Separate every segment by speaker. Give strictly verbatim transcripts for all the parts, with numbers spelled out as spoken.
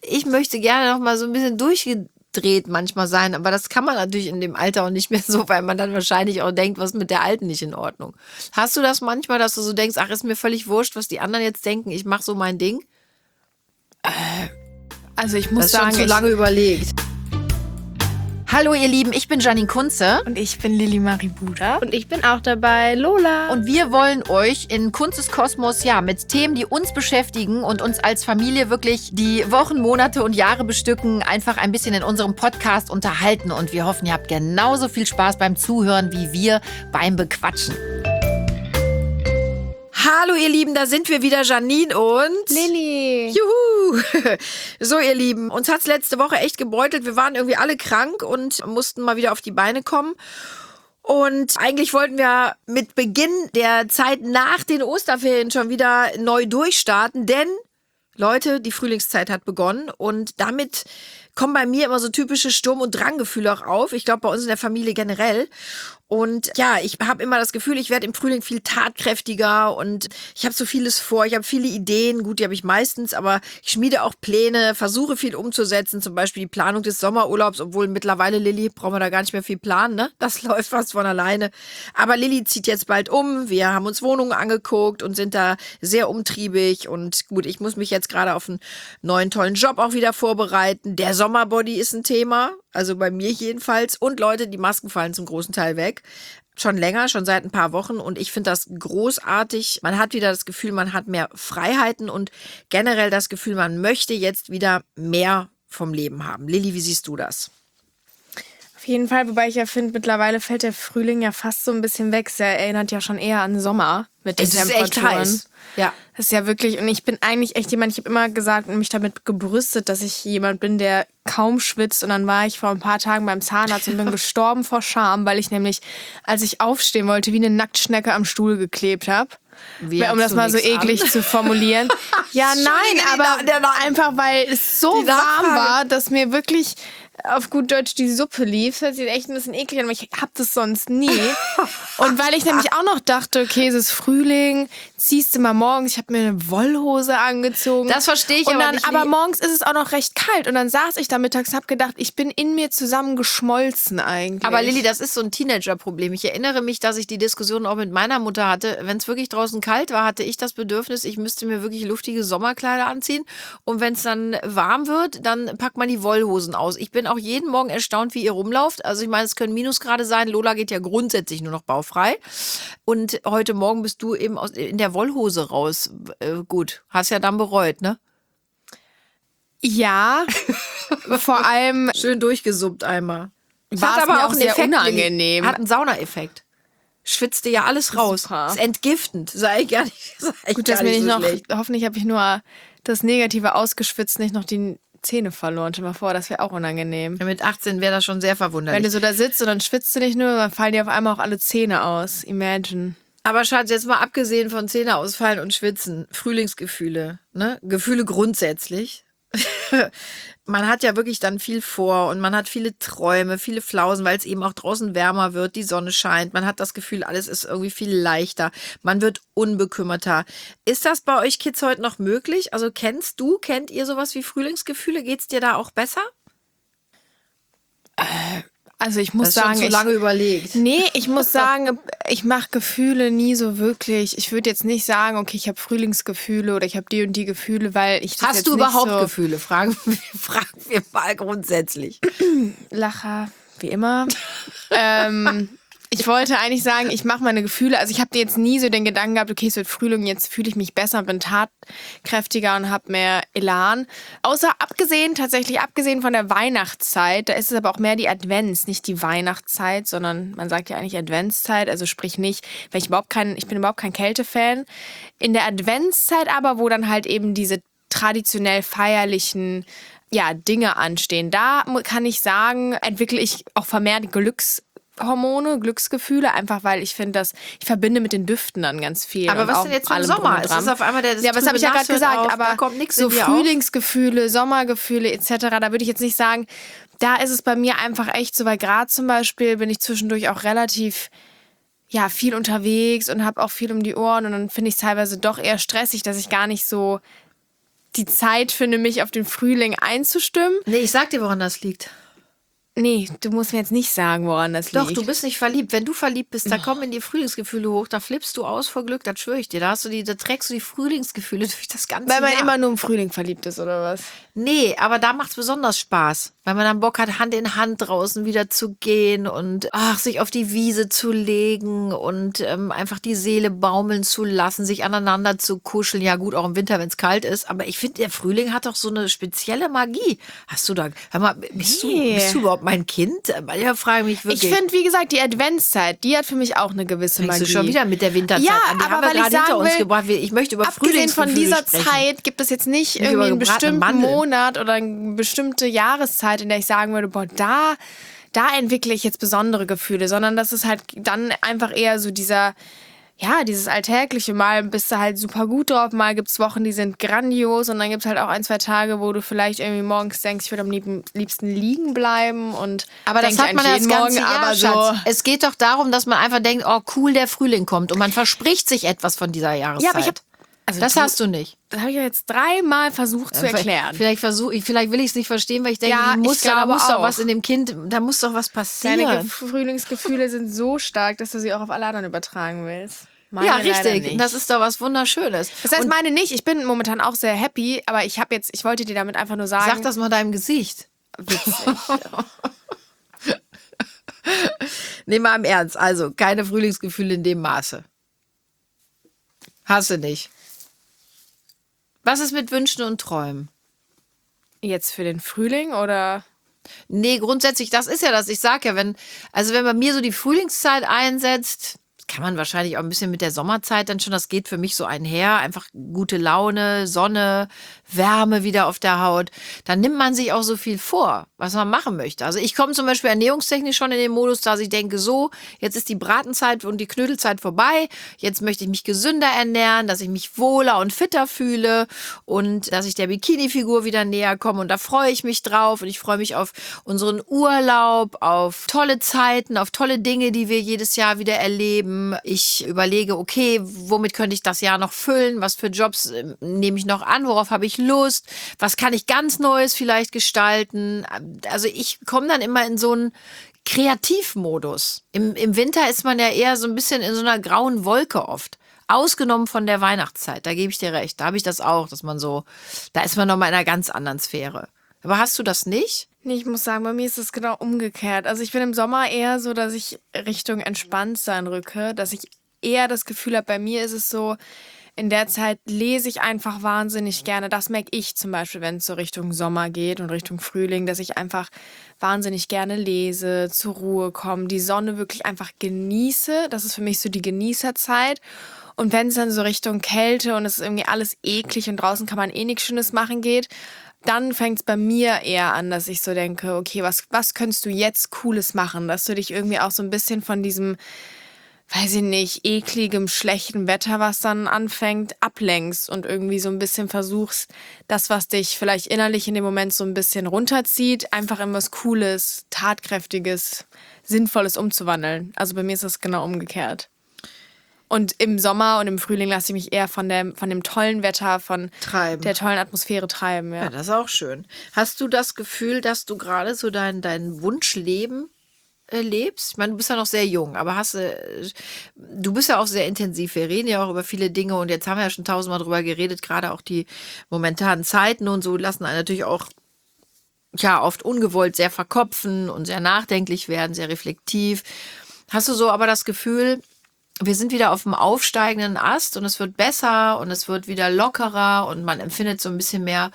Speaker 1: ich möchte gerne noch mal so ein bisschen durchgedreht manchmal sein, aber das kann man natürlich in dem Alter auch nicht mehr so, weil man dann wahrscheinlich auch denkt, was mit der Alten nicht in Ordnung. Hast du das manchmal, dass du so denkst, ach, ist mir völlig wurscht, was die anderen jetzt denken, ich mache so mein Ding?
Speaker 2: Also ich muss
Speaker 1: Das ist
Speaker 2: sagen,
Speaker 1: schon zu lange überlegt. Hallo ihr Lieben, ich bin Janine Kunze.
Speaker 2: Und ich bin Lili Marie Buda.
Speaker 3: Und ich bin auch dabei, Lola.
Speaker 1: Und wir wollen euch in Kunzes Kosmos, ja, mit Themen, die uns beschäftigen und uns als Familie wirklich die Wochen, Monate und Jahre bestücken, einfach ein bisschen in unserem Podcast unterhalten. Und wir hoffen, ihr habt genauso viel Spaß beim Zuhören wie wir beim Bequatschen. Hallo ihr Lieben, da sind wir wieder, Janine und
Speaker 3: Lili.
Speaker 1: Juhu! So ihr Lieben, uns hat's letzte Woche echt gebeutelt. Wir waren irgendwie alle krank und mussten mal wieder auf die Beine kommen. Und eigentlich wollten wir mit Beginn der Zeit nach den Osterferien schon wieder neu durchstarten, denn Leute, die Frühlingszeit hat begonnen und damit kommen bei mir immer so typische Sturm- und Dranggefühle auch auf. Ich glaube, bei uns in der Familie generell. Und ja, ich habe immer das Gefühl, ich werde im Frühling viel tatkräftiger und ich habe so vieles vor. Ich habe viele Ideen, gut, die habe ich meistens, aber ich schmiede auch Pläne, versuche viel umzusetzen, zum Beispiel die Planung des Sommerurlaubs, obwohl mittlerweile, Lilly, brauchen wir da gar nicht mehr viel planen, ne? Das läuft fast von alleine. Aber Lilly zieht jetzt bald um, wir haben uns Wohnungen angeguckt und sind da sehr umtriebig und gut, ich muss mich jetzt gerade auf einen neuen tollen Job auch wieder vorbereiten. Der Sommerbody ist ein Thema, also bei mir jedenfalls. Und Leute, die Masken fallen zum großen Teil weg. Schon länger, schon seit ein paar Wochen. Und ich finde das großartig. Man hat wieder das Gefühl, man hat mehr Freiheiten und generell das Gefühl, man möchte jetzt wieder mehr vom Leben haben. Lilly, wie siehst du das?
Speaker 2: Auf jeden Fall, wobei ich ja finde, mittlerweile fällt der Frühling ja fast so ein bisschen weg. Es erinnert ja schon eher an Sommer mit den
Speaker 1: Es ist
Speaker 2: Temperaturen.
Speaker 1: echt heiß. Ja.
Speaker 2: Das ist ja wirklich, und ich bin eigentlich echt jemand, ich habe immer gesagt und mich damit gebrüstet, dass ich jemand bin, der kaum schwitzt. Und dann war ich vor ein paar Tagen beim Zahnarzt und bin gestorben vor Scham, weil ich nämlich, als ich aufstehen wollte, wie eine Nacktschnecke am Stuhl geklebt habe.
Speaker 1: Wie,
Speaker 2: Um das mal so eklig
Speaker 1: an?
Speaker 2: zu formulieren. Ja, nein, aber
Speaker 1: der Na-
Speaker 2: einfach, weil es so
Speaker 1: Die
Speaker 2: warm
Speaker 1: Nachfrage.
Speaker 2: war, dass mir wirklich auf gut Deutsch die Suppe lief. Das hört sich echt ein bisschen eklig an, aber ich hab das sonst nie. Und weil ich nämlich auch noch dachte, okay, es ist Frühling, ziehst du mal morgens, ich habe mir eine Wollhose angezogen.
Speaker 1: Das verstehe ich
Speaker 2: und
Speaker 1: aber
Speaker 2: dann,
Speaker 1: nicht.
Speaker 2: Aber
Speaker 1: wie-
Speaker 2: morgens ist es auch noch recht kalt. Und dann saß ich da mittags und habe gedacht, ich bin in mir zusammengeschmolzen eigentlich.
Speaker 1: Aber Lilly, das ist so ein Teenager-Problem. Ich erinnere mich, dass ich die Diskussion auch mit meiner Mutter hatte. Wenn es wirklich draußen kalt war, hatte ich das Bedürfnis, ich müsste mir wirklich luftige Sommerkleider anziehen. Und wenn es dann warm wird, dann packt man die Wollhosen aus. Ich bin auch jeden Morgen erstaunt, wie ihr rumlauft. Also ich meine, es können Minusgrade sein. Lola geht ja grundsätzlich nur noch baufrei. Und heute Morgen bist du eben aus, in der Wollhose raus. Äh, gut, hast ja dann bereut, ne?
Speaker 2: ja, vor allem
Speaker 1: Schön durchgesuppt einmal.
Speaker 2: war es mir auch sehr unangenehm.
Speaker 1: Hat einen Saunaeffekt. Schwitzte ja alles raus.
Speaker 2: Super.
Speaker 1: Ist entgiftend. Sei gar nicht, sei
Speaker 2: Gut,
Speaker 1: gar
Speaker 2: dass mir
Speaker 1: nicht
Speaker 2: nicht
Speaker 1: so
Speaker 2: noch,
Speaker 1: schlecht.
Speaker 2: hoffentlich habe ich nur das Negative ausgeschwitzt, nicht noch die Zähne verloren. Stell dir mal vor, das wäre auch unangenehm.
Speaker 1: Ja, mit achtzehn wäre das schon sehr
Speaker 2: Wenn
Speaker 1: verwunderlich.
Speaker 2: du so da sitzt und dann schwitzt du nicht nur, dann fallen dir auf einmal auch alle Zähne aus. Imagine.
Speaker 1: Aber Schatz, jetzt mal abgesehen von Zähne ausfallen und Schwitzen, Frühlingsgefühle, ne? Gefühle grundsätzlich. Man hat ja wirklich dann viel vor und man hat viele Träume, viele Flausen, weil es eben auch draußen wärmer wird, die Sonne scheint. Man hat das Gefühl, alles ist irgendwie viel leichter. Man wird unbekümmerter. Ist das bei euch Kids heute noch möglich? Also kennst du, kennt ihr sowas wie Frühlingsgefühle? Geht's dir da auch besser?
Speaker 2: Also ich muss
Speaker 1: Das ist
Speaker 2: sagen,
Speaker 1: schon zu
Speaker 2: ich,
Speaker 1: lange überlegt.
Speaker 2: nee, ich muss sagen, ich mache Gefühle nie so wirklich. Ich würde jetzt nicht sagen, okay, ich habe Frühlingsgefühle oder ich habe die und die Gefühle, weil ich das
Speaker 1: Hast
Speaker 2: jetzt
Speaker 1: du
Speaker 2: nicht
Speaker 1: überhaupt
Speaker 2: so
Speaker 1: Gefühle? Fragen wir, fragen wir mal grundsätzlich.
Speaker 2: Lacher, wie immer. ähm, ich wollte eigentlich sagen, ich mache meine Gefühle, also ich habe jetzt nie so den Gedanken gehabt, okay, es wird Frühling, jetzt fühle ich mich besser, bin tatkräftiger und habe mehr Elan. Außer abgesehen, tatsächlich abgesehen von der Weihnachtszeit, da ist es aber auch mehr die Advents, nicht die Weihnachtszeit, sondern man sagt ja eigentlich Adventszeit, also sprich nicht, weil ich überhaupt kein, ich bin überhaupt kein Kälte-Fan. In der Adventszeit aber, wo dann halt eben diese traditionell feierlichen ja, Dinge anstehen, da kann ich sagen, entwickle ich auch vermehrt Glücks Hormone, Glücksgefühle, einfach weil ich finde, dass ich verbinde mit den Düften dann ganz viel.
Speaker 1: Aber
Speaker 2: und
Speaker 1: was
Speaker 2: auch
Speaker 1: denn jetzt im
Speaker 2: allem drum
Speaker 1: Sommer?
Speaker 2: und
Speaker 1: Es
Speaker 2: dran.
Speaker 1: ist auf einmal der das
Speaker 2: Ja, was habe ich ja
Speaker 1: trübe
Speaker 2: gerade
Speaker 1: Nass hört
Speaker 2: gesagt,
Speaker 1: auf,
Speaker 2: aber
Speaker 1: da kommt nichts
Speaker 2: so
Speaker 1: in dir auf.
Speaker 2: Frühlingsgefühle, Sommergefühle et cetera, da würde ich jetzt nicht sagen, da ist es bei mir einfach echt so, weil gerade zum Beispiel bin ich zwischendurch auch relativ ja, viel unterwegs und habe auch viel um die Ohren und dann finde ich es teilweise doch eher stressig, dass ich gar nicht so die Zeit finde, mich auf den Frühling einzustimmen.
Speaker 1: Nee, ich sag dir, woran das liegt.
Speaker 2: Nee, du musst mir jetzt nicht sagen, woran das
Speaker 1: Doch,
Speaker 2: liegt.
Speaker 1: du bist nicht verliebt. Wenn du verliebt bist, da kommen in die Frühlingsgefühle hoch, da flippst du aus vor Glück, das schwöre ich dir. Da hast du die, da trägst du die Frühlingsgefühle durch das ganze
Speaker 2: Weil man
Speaker 1: Jahr.
Speaker 2: immer nur im Frühling verliebt ist, oder was?
Speaker 1: Nee, aber da macht's besonders Spaß, weil man dann Bock hat, Hand in Hand draußen wieder zu gehen und ach, sich auf die Wiese zu legen und ähm, einfach die Seele baumeln zu lassen, sich aneinander zu kuscheln. Ja gut, auch im Winter, wenn es kalt ist, aber ich finde, der Frühling hat doch so eine spezielle Magie. Hast du da, hör mal, bist,
Speaker 2: Nee.
Speaker 1: du, bist du überhaupt mein Kind? Ja, frage mich wirklich.
Speaker 2: Ich finde, wie gesagt, die Adventszeit, die hat für mich auch eine gewisse
Speaker 1: Fängst
Speaker 2: Magie.
Speaker 1: du schon wieder mit der Winterzeit
Speaker 2: Ja,
Speaker 1: an? Die
Speaker 2: aber
Speaker 1: haben wir
Speaker 2: weil ich
Speaker 1: gerade hinter
Speaker 2: sagen
Speaker 1: uns
Speaker 2: will,
Speaker 1: gebracht. Ich möchte über
Speaker 2: Abgesehen von
Speaker 1: Frühlingsgefühle
Speaker 2: dieser
Speaker 1: sprechen.
Speaker 2: Zeit gibt es jetzt nicht
Speaker 1: Nicht
Speaker 2: irgendwie
Speaker 1: über
Speaker 2: einen
Speaker 1: gebratene
Speaker 2: bestimmten
Speaker 1: Mandeln.
Speaker 2: Monat oder eine bestimmte Jahreszeit, in der ich sagen würde, boah, da, da entwickle ich jetzt besondere Gefühle, sondern das ist halt dann einfach eher so dieser, ja, dieses Alltägliche. Mal bist du halt super gut drauf, mal gibt es Wochen, die sind grandios und dann gibt es halt auch ein, zwei Tage, wo du vielleicht irgendwie morgens denkst, ich würde am lieben, liebsten liegen bleiben und
Speaker 1: Aber das
Speaker 2: denk
Speaker 1: hat man ja das
Speaker 2: jeden
Speaker 1: ganze
Speaker 2: Morgen,
Speaker 1: Jahr,
Speaker 2: aber
Speaker 1: Schatz.
Speaker 2: so.
Speaker 1: Es geht doch darum, dass man einfach denkt, oh cool, der Frühling kommt und man verspricht sich etwas von dieser Jahreszeit.
Speaker 2: Ja, aber ich hab- also
Speaker 1: das
Speaker 2: du-
Speaker 1: hast du nicht.
Speaker 2: Das habe ich ja jetzt dreimal versucht zu erklären.
Speaker 1: Vielleicht versuche ich, vielleicht will ich es nicht verstehen, weil ich denke,
Speaker 2: Ja,
Speaker 1: ich muss
Speaker 2: ich
Speaker 1: ja, da
Speaker 2: glaube
Speaker 1: muss doch
Speaker 2: auch.
Speaker 1: was in dem Kind, da muss doch was passieren.
Speaker 2: Deine Ge- Frühlingsgefühle sind so stark, dass du sie auch auf alle anderen übertragen willst. Meine
Speaker 1: ja,
Speaker 2: leider
Speaker 1: richtig.
Speaker 2: nicht.
Speaker 1: Das ist doch was Wunderschönes.
Speaker 2: Das heißt,
Speaker 1: und
Speaker 2: meine nicht. Ich bin momentan auch sehr happy, aber ich habe jetzt, ich wollte dir damit einfach nur sagen.
Speaker 1: sag das mal deinem Gesicht.
Speaker 2: Witzig.
Speaker 1: Nee, mal im Ernst. Also, keine Frühlingsgefühle in dem Maße. Hast du nicht. Was ist mit Wünschen und Träumen?
Speaker 2: Jetzt für den Frühling oder?
Speaker 1: Nee, grundsätzlich, das ist ja das. Ich sag ja, wenn, also wenn bei mir so die Frühlingszeit einsetzt, kann man wahrscheinlich auch ein bisschen mit der Sommerzeit dann schon, das geht für mich so einher, einfach gute Laune, Sonne, Wärme wieder auf der Haut, dann nimmt man sich auch so viel vor, was man machen möchte. Also ich komme zum Beispiel ernährungstechnisch schon in den Modus, dass ich denke, so, jetzt ist die Bratenzeit und die Knödelzeit vorbei, jetzt möchte ich mich gesünder ernähren, dass ich mich wohler und fitter fühle und dass ich der Bikini-Figur wieder näher komme und da freue ich mich drauf und ich freue mich auf unseren Urlaub, auf tolle Zeiten, auf tolle Dinge, die wir jedes Jahr wieder erleben. Ich überlege, okay, womit könnte ich das Jahr noch füllen? Was für Jobs äh, nehme ich noch an? Worauf habe ich Lust? Was kann ich ganz Neues vielleicht gestalten? Also ich komme dann immer in so einen Kreativmodus. Im, Im Winter ist man ja eher so ein bisschen in so einer grauen Wolke oft. Ausgenommen von der Weihnachtszeit, da gebe ich dir recht. Da habe ich das auch, dass man so, da ist man noch mal in einer ganz anderen Sphäre. Aber hast du das nicht?
Speaker 2: Nee, ich muss sagen, bei mir ist es genau umgekehrt. Also ich bin im Sommer eher so, dass ich Richtung Entspanntsein rücke, dass ich eher das Gefühl habe, bei mir ist es so, in der Zeit lese ich einfach wahnsinnig gerne. Das merke ich zum Beispiel, wenn es so Richtung Sommer geht und Richtung Frühling, dass ich einfach wahnsinnig gerne lese, zur Ruhe komme, die Sonne wirklich einfach genieße. Das ist für mich so die Genießerzeit. Und wenn es dann so Richtung Kälte und es ist irgendwie alles eklig und draußen kann man eh nichts Schönes machen geht, dann fängt es bei mir eher an, dass ich so denke, okay, was, was könntest du jetzt Cooles machen? Dass du dich irgendwie auch so ein bisschen von diesem, weiß ich nicht, ekligem, schlechten Wetter, was dann anfängt, ablenkst und irgendwie so ein bisschen versuchst, das, was dich vielleicht innerlich in dem Moment so ein bisschen runterzieht, einfach in was Cooles, Tatkräftiges, Sinnvolles umzuwandeln. Also bei mir ist das genau umgekehrt. Und im Sommer und im Frühling lasse ich mich eher von dem, von dem tollen Wetter, von
Speaker 1: Treiben.
Speaker 2: der tollen Atmosphäre treiben. Ja.
Speaker 1: Ja, das ist auch schön. Hast du das Gefühl, dass du gerade so dein, dein Wunschleben äh, lebst? Ich meine, du bist ja noch sehr jung, aber hast du, äh, du bist ja auch sehr intensiv. Wir reden ja auch über viele Dinge und jetzt haben wir ja schon tausendmal drüber geredet, gerade auch die momentanen Zeiten und so lassen einen natürlich auch ja, oft ungewollt sehr verkopfen und sehr nachdenklich werden, sehr reflektiv. Hast du so aber das Gefühl, wir sind wieder auf dem aufsteigenden Ast und es wird besser und es wird wieder lockerer und man empfindet so ein bisschen mehr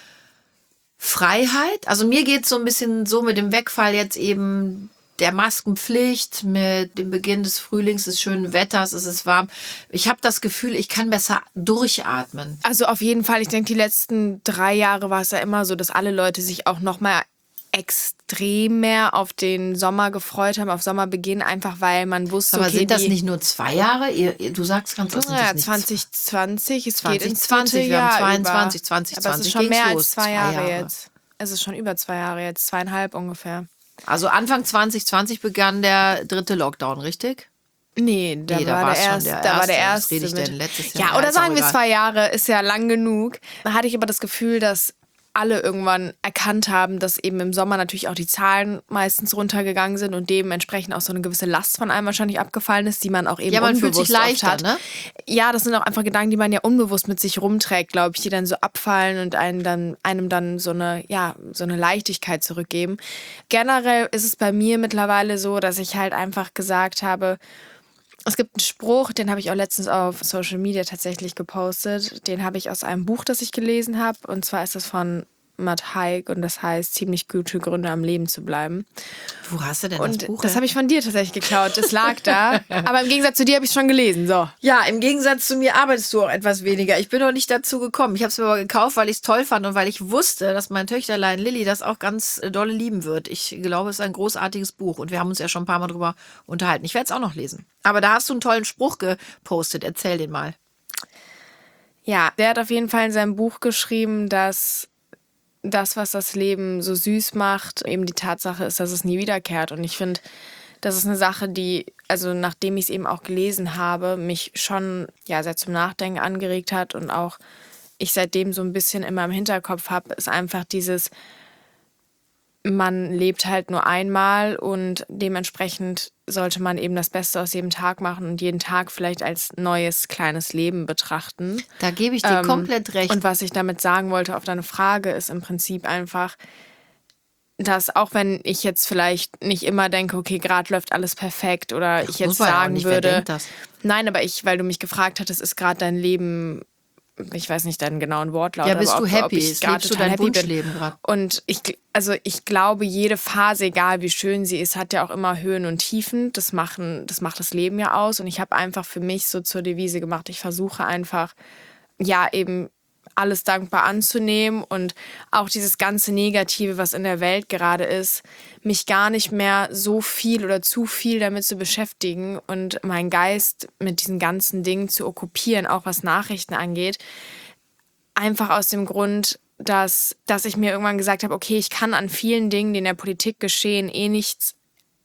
Speaker 1: Freiheit? Also mir geht es so ein bisschen so mit dem Wegfall jetzt eben der Maskenpflicht, mit dem Beginn des Frühlings, des schönen Wetters, es ist warm. Ich habe das Gefühl, ich kann besser durchatmen.
Speaker 2: Also auf jeden Fall, ich denke, die letzten drei Jahre war es ja immer so, dass alle Leute sich auch noch mal extrem mehr auf den Sommer gefreut haben, auf Sommerbeginn, einfach weil man wusste,
Speaker 1: Aber
Speaker 2: okay,
Speaker 1: sind das
Speaker 2: die,
Speaker 1: nicht nur zwei Jahre? Ihr, ihr, du sagst ganz oft,
Speaker 2: ja,
Speaker 1: nicht
Speaker 2: zwanzig zwanzig, es geht ins
Speaker 1: zwanzig zwanzig,
Speaker 2: dritte
Speaker 1: wir haben
Speaker 2: Jahr
Speaker 1: zweiundzwanzig,
Speaker 2: über.
Speaker 1: zwanzig
Speaker 2: Aber es
Speaker 1: zwanzig
Speaker 2: ist schon mehr
Speaker 1: ging's
Speaker 2: als
Speaker 1: los,
Speaker 2: zwei
Speaker 1: zwei
Speaker 2: Jahre,
Speaker 1: Jahre.
Speaker 2: jetzt. Es ist schon über zwei Jahre jetzt, zweieinhalb ungefähr.
Speaker 1: Also Anfang zwanzig zwanzig begann der dritte Lockdown, richtig?
Speaker 2: Nee, da,
Speaker 1: Nee, da
Speaker 2: war,
Speaker 1: war's
Speaker 2: der
Speaker 1: schon
Speaker 2: erste,
Speaker 1: der
Speaker 2: da war der
Speaker 1: erste. Was
Speaker 2: erste.
Speaker 1: rede ich
Speaker 2: mit,
Speaker 1: denn? Letztes Jahr?
Speaker 2: Ja,
Speaker 1: Ja,
Speaker 2: oder
Speaker 1: ist auch
Speaker 2: sagen wir
Speaker 1: egal.
Speaker 2: zwei Jahre, ist ja lang genug. Da hatte ich aber das Gefühl, dass alle irgendwann erkannt haben, dass eben im Sommer natürlich auch die Zahlen meistens runtergegangen sind und dementsprechend auch so eine gewisse Last von einem wahrscheinlich abgefallen ist, die man auch eben
Speaker 1: Ja, man fühlt
Speaker 2: unbewusst
Speaker 1: sich leichter,
Speaker 2: oft hat.
Speaker 1: ne?
Speaker 2: Ja, das sind auch einfach Gedanken, die man ja unbewusst mit sich rumträgt, glaube ich, die dann so abfallen und einen dann, einem dann so eine, ja, so eine Leichtigkeit zurückgeben. Generell ist es bei mir mittlerweile so, dass ich halt einfach gesagt habe, es gibt einen Spruch, den habe ich auch letztens auf Social Media tatsächlich gepostet. Den habe ich aus einem Buch, das ich gelesen habe. Und zwar ist das von Matt Haig und das heißt ziemlich gute Gründe am Leben zu bleiben.
Speaker 1: Wo hast du denn
Speaker 2: Und
Speaker 1: das Buch?
Speaker 2: das habe ich von dir tatsächlich geklaut. Das lag da. Aber im Gegensatz zu dir habe ich es schon gelesen. So.
Speaker 1: Ja, im Gegensatz zu mir arbeitest du auch etwas weniger. Ich bin noch nicht dazu gekommen. Ich habe es mir aber gekauft, weil ich es toll fand und weil ich wusste, dass mein Töchterlein Lilly das auch ganz äh, dolle lieben wird. Ich glaube, es ist ein großartiges Buch und wir haben uns ja schon ein paar Mal drüber unterhalten. Ich werde es auch noch lesen. Aber da hast du einen tollen Spruch gepostet. Erzähl den mal.
Speaker 2: Ja, der hat auf jeden Fall in seinem Buch geschrieben, dass das, was das Leben so süß macht, eben die Tatsache ist, dass es nie wiederkehrt. Und ich finde, das ist eine Sache, die, also nachdem ich es eben auch gelesen habe, mich schon ja sehr zum Nachdenken angeregt hat und auch ich seitdem so ein bisschen immer im Hinterkopf habe, ist einfach dieses, man lebt halt nur einmal und dementsprechend sollte man eben das Beste aus jedem Tag machen und jeden Tag vielleicht als neues kleines Leben betrachten.
Speaker 1: Da gebe ich dir
Speaker 2: Ähm,
Speaker 1: komplett recht.
Speaker 2: Und was ich damit sagen wollte auf deine Frage ist im Prinzip einfach, dass auch wenn ich jetzt vielleicht nicht immer denke, okay, gerade läuft alles perfekt oder
Speaker 1: Das
Speaker 2: ich jetzt
Speaker 1: muss man ja auch
Speaker 2: sagen
Speaker 1: nicht. Wer
Speaker 2: würde,
Speaker 1: denkt das?
Speaker 2: nein, aber ich, weil du mich gefragt hattest, ist gerade dein Leben, ich weiß nicht deinen genauen Wortlaut,
Speaker 1: Ja, bist
Speaker 2: aber
Speaker 1: du
Speaker 2: ob,
Speaker 1: happy?
Speaker 2: ob ich
Speaker 1: Lebst
Speaker 2: gerade
Speaker 1: du
Speaker 2: total
Speaker 1: dein
Speaker 2: happy bin.
Speaker 1: Wunschleben gerade?
Speaker 2: Und ich, also ich glaube, jede Phase, egal wie schön sie ist, hat ja auch immer Höhen und Tiefen. Das machen, das macht das Leben ja aus. Und ich habe einfach für mich so zur Devise gemacht, ich versuche einfach, ja, eben alles dankbar anzunehmen und auch dieses ganze Negative, was in der Welt gerade ist, mich gar nicht mehr so viel oder zu viel damit zu beschäftigen und meinen Geist mit diesen ganzen Dingen zu okkupieren, auch was Nachrichten angeht. Einfach aus dem Grund, dass, dass ich mir irgendwann gesagt habe, okay, ich kann an vielen Dingen, die in der Politik geschehen, eh nichts,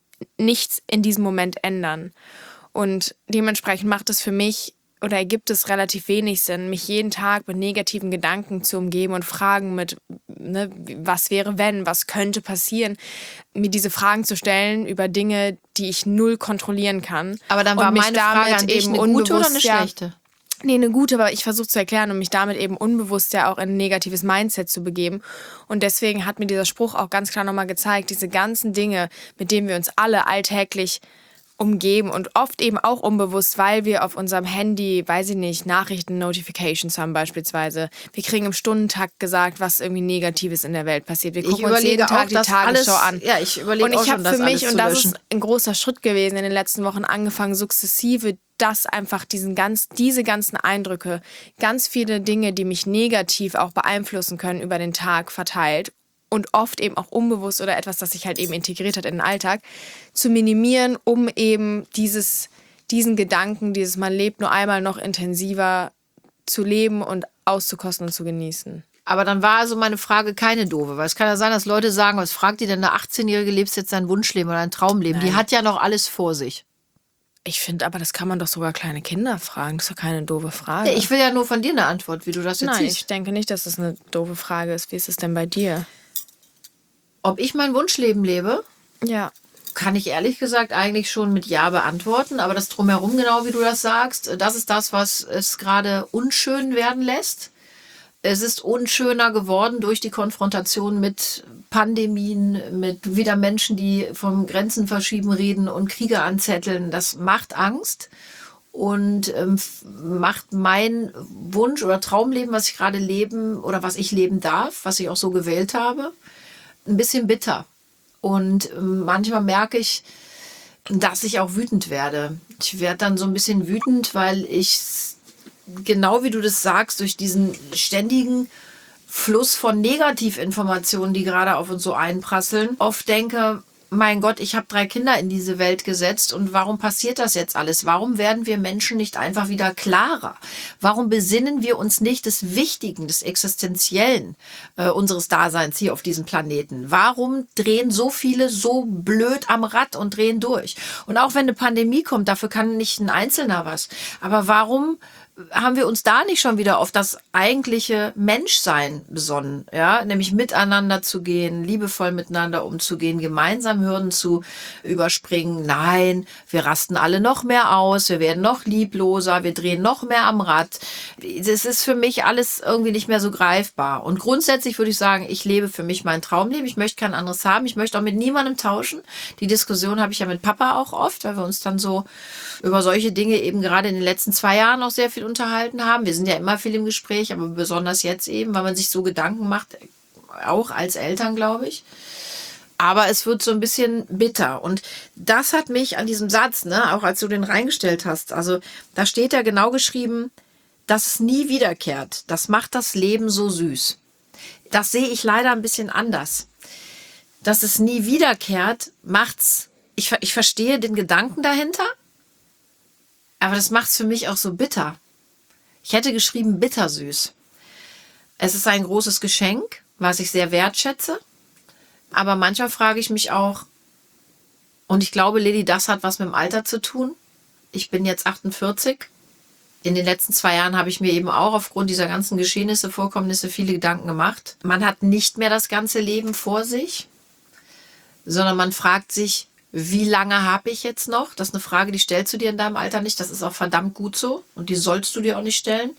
Speaker 2: nichts in diesem Moment ändern. Und dementsprechend macht es für mich oder ergibt es relativ wenig Sinn, mich jeden Tag mit negativen Gedanken zu umgeben und Fragen mit, ne, was wäre wenn, was könnte passieren, mir diese Fragen zu stellen über Dinge, die ich null kontrollieren kann.
Speaker 1: Aber dann
Speaker 2: und
Speaker 1: war
Speaker 2: mich
Speaker 1: meine Frage an dich,
Speaker 2: eben
Speaker 1: eine gute oder
Speaker 2: unbewusst,
Speaker 1: eine
Speaker 2: ja,
Speaker 1: schlechte?
Speaker 2: Nee, eine gute, aber ich versuche zu erklären und mich damit eben unbewusst ja auch in ein negatives Mindset zu begeben. Und deswegen hat mir dieser Spruch auch ganz klar nochmal gezeigt, diese ganzen Dinge, mit denen wir uns alle alltäglich umgeben und oft eben auch unbewusst, weil wir auf unserem Handy, weiß ich nicht, Nachrichten-Notifications haben beispielsweise. Wir kriegen im Stundentakt gesagt, was irgendwie Negatives in der Welt passiert. Wir
Speaker 1: Ich
Speaker 2: gucken uns
Speaker 1: überlege
Speaker 2: jeden Tag
Speaker 1: auch,
Speaker 2: die
Speaker 1: das
Speaker 2: Tagesschau
Speaker 1: alles-
Speaker 2: an.
Speaker 1: ja, ich überlege
Speaker 2: und ich
Speaker 1: auch schon,
Speaker 2: habe
Speaker 1: das
Speaker 2: für mich,
Speaker 1: alles zu
Speaker 2: und das
Speaker 1: löschen.
Speaker 2: ist ein großer Schritt gewesen in den letzten Wochen, angefangen, sukzessive das einfach, diesen ganz, diese ganzen Eindrücke, ganz viele Dinge, die mich negativ auch beeinflussen können, über den Tag verteilt und oft eben auch unbewusst oder etwas, das sich halt eben integriert hat in den Alltag, zu minimieren, um eben dieses, diesen Gedanken, dieses man lebt nur einmal noch intensiver zu leben und auszukosten und zu genießen.
Speaker 1: Aber dann war also meine Frage keine doofe, weil es kann ja sein, dass Leute sagen, was fragt die denn, eine achtzehnjährige lebst jetzt dein Wunschleben oder ein Traumleben? Die hat ja noch alles vor sich.
Speaker 2: Ich finde aber, das kann man doch sogar kleine Kinder fragen. Das ist doch keine doofe Frage.
Speaker 1: Ja, ich will ja nur von dir eine Antwort, wie du das jetzt
Speaker 2: Nein,
Speaker 1: siehst.
Speaker 2: ich denke nicht, dass das eine doofe Frage ist. Wie ist es denn bei dir?
Speaker 1: Ob ich mein Wunschleben lebe,
Speaker 2: Ja.
Speaker 1: kann ich ehrlich gesagt eigentlich schon mit Ja beantworten. Aber das Drumherum, genau wie du das sagst, das ist das, was es gerade unschön werden lässt. Es ist unschöner geworden durch die Konfrontation mit Pandemien, mit wieder Menschen, die vom Grenzen verschieben reden und Kriege anzetteln. Das macht Angst und ähm, macht mein Wunsch oder Traumleben, was ich gerade leben oder was ich leben darf, was ich auch so gewählt habe, ein bisschen bitter. Und ähm, manchmal merke ich, dass ich auch wütend werde. Ich werde dann so ein bisschen wütend, weil ich genau wie du das sagst, durch diesen ständigen Fluss von Negativinformationen, die gerade auf uns so einprasseln, oft denke, mein Gott, ich habe drei Kinder in diese Welt gesetzt und warum passiert das jetzt alles? Warum werden wir Menschen nicht einfach wieder klarer? Warum besinnen wir uns nicht des Wichtigen, des Existenziellen äh, unseres Daseins hier auf diesem Planeten? Warum drehen so viele so blöd am Rad und drehen durch? Und auch wenn eine Pandemie kommt, dafür kann nicht ein Einzelner was. Aber warum haben wir uns da nicht schon wieder auf das eigentliche Menschsein besonnen, ja, nämlich miteinander zu gehen, liebevoll miteinander umzugehen, gemeinsam Hürden zu überspringen. Nein, wir rasten alle noch mehr aus, wir werden noch liebloser, wir drehen noch mehr am Rad. Das ist für mich alles irgendwie nicht mehr so greifbar. Und grundsätzlich würde ich sagen, ich lebe für mich mein Traumleben. Ich möchte kein anderes haben. Ich möchte auch mit niemandem tauschen. Die Diskussion habe ich ja mit Papa auch oft, weil wir uns dann so über solche Dinge eben gerade in den letzten zwei Jahren auch sehr viel unterhalten haben. Wir sind ja immer viel im Gespräch, aber besonders jetzt eben, weil man sich so Gedanken macht, auch als Eltern, glaube ich. Aber es wird so ein bisschen bitter. Und das hat mich an diesem Satz, ne, auch als du den reingestellt hast, also da steht ja genau geschrieben, dass es nie wiederkehrt. Das macht das Leben so süß. Das sehe ich leider ein bisschen anders. Dass es nie wiederkehrt, macht's, ich, ich verstehe den Gedanken dahinter, aber das macht es für mich auch so bitter. Ich hätte geschrieben bittersüß. Es ist ein großes Geschenk, was ich sehr wertschätze. Aber manchmal frage ich mich auch, und ich glaube, Lilly, das hat was mit dem Alter zu tun. Ich bin jetzt achtundvierzig. In den letzten zwei Jahren habe ich mir eben auch aufgrund dieser ganzen Geschehnisse, Vorkommnisse viele Gedanken gemacht. Man hat nicht mehr das ganze Leben vor sich, sondern man fragt sich, wie lange habe ich jetzt noch? Das ist eine Frage, die stellst du dir in deinem Alter nicht. Das ist auch verdammt gut so und die sollst du dir auch nicht stellen.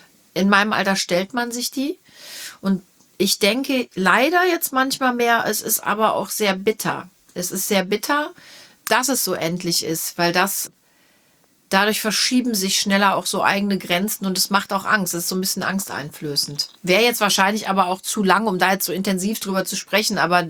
Speaker 1: In meinem Alter stellt man sich die. Und ich denke leider jetzt manchmal mehr, es ist aber auch sehr bitter. Es ist sehr bitter, dass es so endlich ist, weil das dadurch verschieben sich schneller auch so eigene Grenzen und es macht auch Angst. Es ist so ein bisschen angsteinflößend. Wäre jetzt wahrscheinlich aber auch zu lang, um da jetzt so intensiv drüber zu sprechen, aber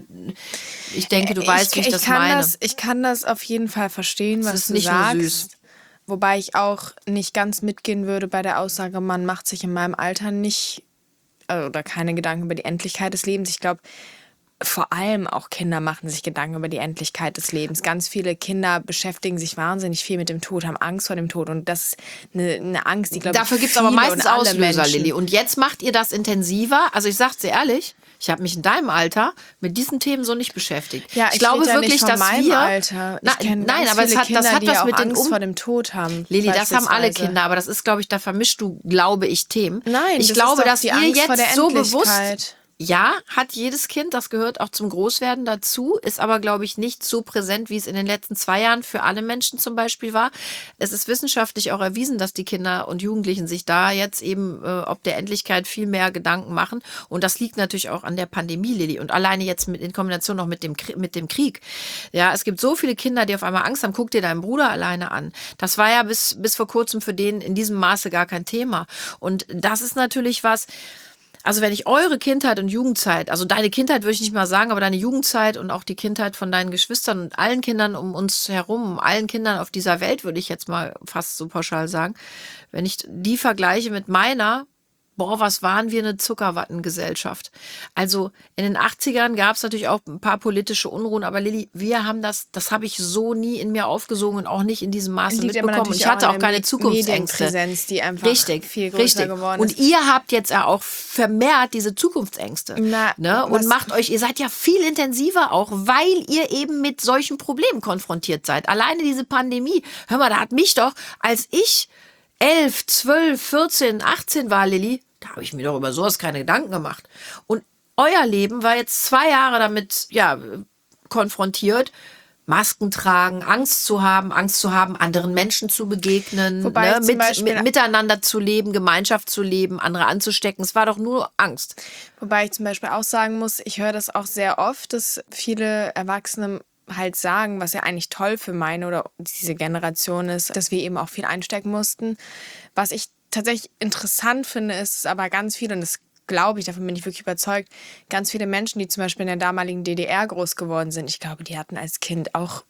Speaker 1: ich denke, du weißt, wie ich, ich das
Speaker 2: kann
Speaker 1: meine.
Speaker 2: Das, ich kann das auf jeden Fall verstehen, was
Speaker 1: es ist
Speaker 2: du
Speaker 1: nicht
Speaker 2: sagst.
Speaker 1: Nur süß.
Speaker 2: Wobei ich auch nicht ganz mitgehen würde bei der Aussage, man macht sich in meinem Alter nicht oder keine Gedanken über die Endlichkeit des Lebens. Ich glaube, vor allem auch Kinder machen sich Gedanken über die Endlichkeit des Lebens. Ganz viele Kinder beschäftigen sich wahnsinnig viel mit dem Tod, haben Angst vor dem Tod. Und das ist eine, eine Angst, die, glaube ich,
Speaker 1: Dafür gibt es aber meistens Auslöser,
Speaker 2: Menschen.
Speaker 1: Lilly. Und jetzt macht ihr das intensiver. Also ich sag's dir ehrlich, ich habe mich in deinem Alter mit diesen Themen so nicht beschäftigt.
Speaker 2: Ja, ich,
Speaker 1: ich glaube
Speaker 2: ja
Speaker 1: wirklich,
Speaker 2: nicht von
Speaker 1: dass
Speaker 2: meinem
Speaker 1: wir
Speaker 2: Alter. Ich
Speaker 1: Na, nein, aber es hat,
Speaker 2: Kinder,
Speaker 1: das hat
Speaker 2: die
Speaker 1: was
Speaker 2: auch
Speaker 1: mit den
Speaker 2: Angst
Speaker 1: um
Speaker 2: vor dem Tod haben.
Speaker 1: Lilly, das haben alle Kinder, aber das ist, glaube ich, da vermischst du, glaube ich, Themen.
Speaker 2: Nein,
Speaker 1: ich
Speaker 2: das
Speaker 1: glaube,
Speaker 2: ist doch
Speaker 1: dass
Speaker 2: die
Speaker 1: ihr
Speaker 2: Angst vor der
Speaker 1: jetzt so bewusst
Speaker 2: Endlichkeit.
Speaker 1: Ja, hat jedes Kind, das gehört auch zum Großwerden dazu, ist aber, glaube ich, nicht so präsent, wie es in den letzten zwei Jahren für alle Menschen zum Beispiel war. Es ist wissenschaftlich auch erwiesen, dass die Kinder und Jugendlichen sich da jetzt eben äh, ob der Endlichkeit viel mehr Gedanken machen. Und das liegt natürlich auch an der Pandemie, Lilly. Und alleine jetzt mit, in Kombination noch mit dem, mit dem Krieg. Ja, es gibt so viele Kinder, die auf einmal Angst haben. Guck dir deinen Bruder alleine an. Das war ja bis, bis vor kurzem für den in diesem Maße gar kein Thema. Und das ist natürlich was. Also wenn ich eure Kindheit und Jugendzeit, also deine Kindheit würde ich nicht mal sagen, aber deine Jugendzeit und auch die Kindheit von deinen Geschwistern und allen Kindern um uns herum, allen Kindern auf dieser Welt, würde ich jetzt mal fast so pauschal sagen, wenn ich die vergleiche mit meiner, boah, was waren wir eine Zuckerwattengesellschaft. Also in den achtzigern gab es natürlich auch ein paar politische Unruhen, aber Lilly, wir haben das, das habe ich so nie in mir aufgesogen und auch nicht in diesem Maße
Speaker 2: Liegt
Speaker 1: mitbekommen. Und ich hatte auch, auch keine Zukunftsängste.
Speaker 2: Medienpräsenz, die einfach
Speaker 1: richtig,
Speaker 2: viel größer
Speaker 1: richtig.
Speaker 2: geworden ist.
Speaker 1: Und ihr habt jetzt ja auch vermehrt diese Zukunftsängste.
Speaker 2: Na,
Speaker 1: ne? Und macht euch, ihr seid ja viel intensiver auch, weil ihr eben mit solchen Problemen konfrontiert seid. Alleine diese Pandemie, hör mal, da hat mich doch, als ich elf, zwölf, vierzehn, achtzehn war, Lilly, da habe ich mir doch über sowas keine Gedanken gemacht. Und euer Leben war jetzt zwei Jahre damit ja, konfrontiert, Masken tragen, Angst zu haben, Angst zu haben, anderen Menschen zu begegnen,
Speaker 2: Wobei
Speaker 1: ne, mit,
Speaker 2: Beispiel,
Speaker 1: mit, miteinander zu leben, Gemeinschaft zu leben, andere anzustecken. Es war doch nur Angst.
Speaker 2: Wobei ich zum Beispiel auch sagen muss, ich höre das auch sehr oft, dass viele Erwachsene halt sagen, was ja eigentlich toll für meine oder diese Generation ist, dass wir eben auch viel einstecken mussten. Was ich tatsächlich interessant finde, ist es aber ganz viele, und das glaube ich, davon bin ich wirklich überzeugt, ganz viele Menschen, die zum Beispiel in der damaligen D D R groß geworden sind, ich glaube, die hatten als Kind auch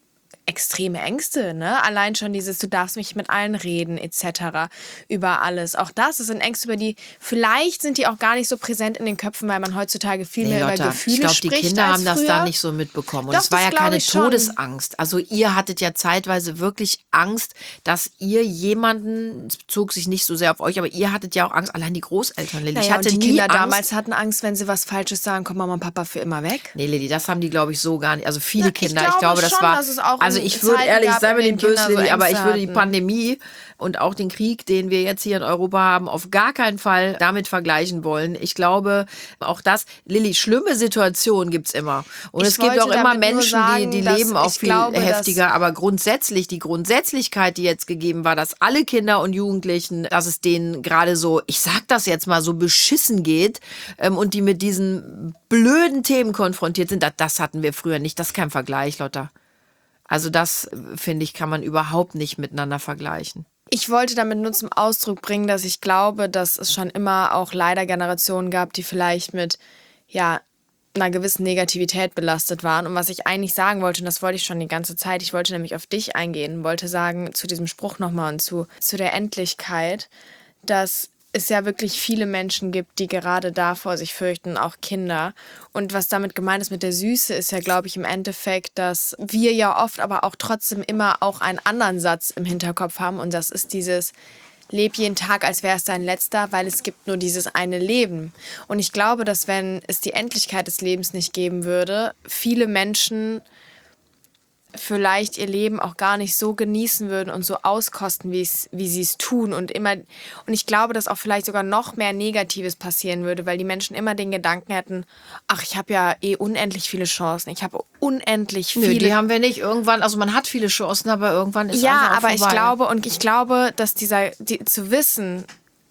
Speaker 2: extreme Ängste, ne? Allein schon dieses, du darfst nicht mit allen reden, et cetera. Über alles. Auch das, das sind Ängste, über die, vielleicht sind die auch gar nicht so präsent in den Köpfen, weil man heutzutage viel
Speaker 1: Nee,
Speaker 2: mehr
Speaker 1: Lotta,
Speaker 2: über Gefühle
Speaker 1: ich glaube,
Speaker 2: spricht
Speaker 1: die Kinder
Speaker 2: als
Speaker 1: haben das
Speaker 2: früher.
Speaker 1: da nicht so mitbekommen. Und
Speaker 2: Doch,
Speaker 1: es war
Speaker 2: das
Speaker 1: ja
Speaker 2: glaub
Speaker 1: keine
Speaker 2: ich schon.
Speaker 1: Todesangst. Also ihr hattet ja zeitweise wirklich Angst, dass ihr jemanden, es bezog sich nicht so sehr auf euch, aber ihr hattet ja auch Angst, allein die Großeltern, Lilly. Ich
Speaker 2: Naja,
Speaker 1: hatte
Speaker 2: und die
Speaker 1: nie
Speaker 2: Kinder
Speaker 1: Angst.
Speaker 2: damals hatten Angst, wenn sie was Falsches sagen, kommt Mama und Papa für immer weg.
Speaker 1: Nee, Lilly, das haben die, glaube ich, so gar nicht. Also viele
Speaker 2: Ja, ich
Speaker 1: Kinder,
Speaker 2: glaube
Speaker 1: ich glaube, das
Speaker 2: schon,
Speaker 1: war.
Speaker 2: dass es auch
Speaker 1: Also
Speaker 2: in
Speaker 1: ich würde
Speaker 2: Zeiten
Speaker 1: ehrlich,
Speaker 2: gab,
Speaker 1: sei mir
Speaker 2: in
Speaker 1: nicht
Speaker 2: denen
Speaker 1: böse,
Speaker 2: Kinder so
Speaker 1: Lilly, aber ich
Speaker 2: Ängste
Speaker 1: würde die
Speaker 2: hatten.
Speaker 1: Pandemie und auch den Krieg, den wir jetzt hier in Europa haben, auf gar keinen Fall damit vergleichen wollen. Ich glaube, auch das, Lilly, schlimme Situationen gibt's immer. Und
Speaker 2: Ich
Speaker 1: es gibt
Speaker 2: wollte
Speaker 1: auch immer
Speaker 2: damit nur
Speaker 1: Menschen,
Speaker 2: sagen,
Speaker 1: die, die
Speaker 2: dass
Speaker 1: leben auch
Speaker 2: ich
Speaker 1: viel
Speaker 2: glaube, dass-
Speaker 1: heftiger. Aber grundsätzlich, die Grundsätzlichkeit, die jetzt gegeben war, dass alle Kinder und Jugendlichen, dass es denen gerade so, ich sag das jetzt mal, so beschissen geht ähm, und die mit diesen blöden Themen konfrontiert sind, das, das hatten wir früher nicht. Das ist kein Vergleich, Lotta. Also das, äh, finde ich, kann man überhaupt nicht miteinander vergleichen.
Speaker 2: Ich wollte damit nur zum Ausdruck bringen, dass ich glaube, dass es schon immer auch leider Generationen gab, die vielleicht mit, ja, einer gewissen Negativität belastet waren. Und was ich eigentlich sagen wollte, und das wollte ich schon die ganze Zeit, ich wollte nämlich auf dich eingehen, wollte sagen zu diesem Spruch nochmal und zu, zu der Endlichkeit, dass es ja wirklich viele Menschen gibt, die gerade davor sich fürchten, auch Kinder. Und was damit gemeint ist mit der Süße, ist ja, glaube ich, im Endeffekt, dass wir ja oft aber auch trotzdem immer auch einen anderen Satz im Hinterkopf haben. Und das ist dieses: Leb jeden Tag, als wäre es dein letzter, weil es gibt nur dieses eine Leben. Und ich glaube, dass wenn es die Endlichkeit des Lebens nicht geben würde, viele Menschen vielleicht ihr Leben auch gar nicht so genießen würden und so auskosten, wie es, wie sie es tun. Und immer, und ich glaube, dass auch vielleicht sogar noch mehr Negatives passieren würde, weil die Menschen immer den Gedanken hätten, ach, ich habe ja eh unendlich viele Chancen. Ich habe unendlich viele.
Speaker 1: Nö, die haben wir nicht. Irgendwann, also man hat viele Chancen, aber irgendwann ist
Speaker 2: Ja,
Speaker 1: einfach auch
Speaker 2: aber ich
Speaker 1: vorbei.
Speaker 2: glaube, und ich glaube, dass dieser, die, zu wissen,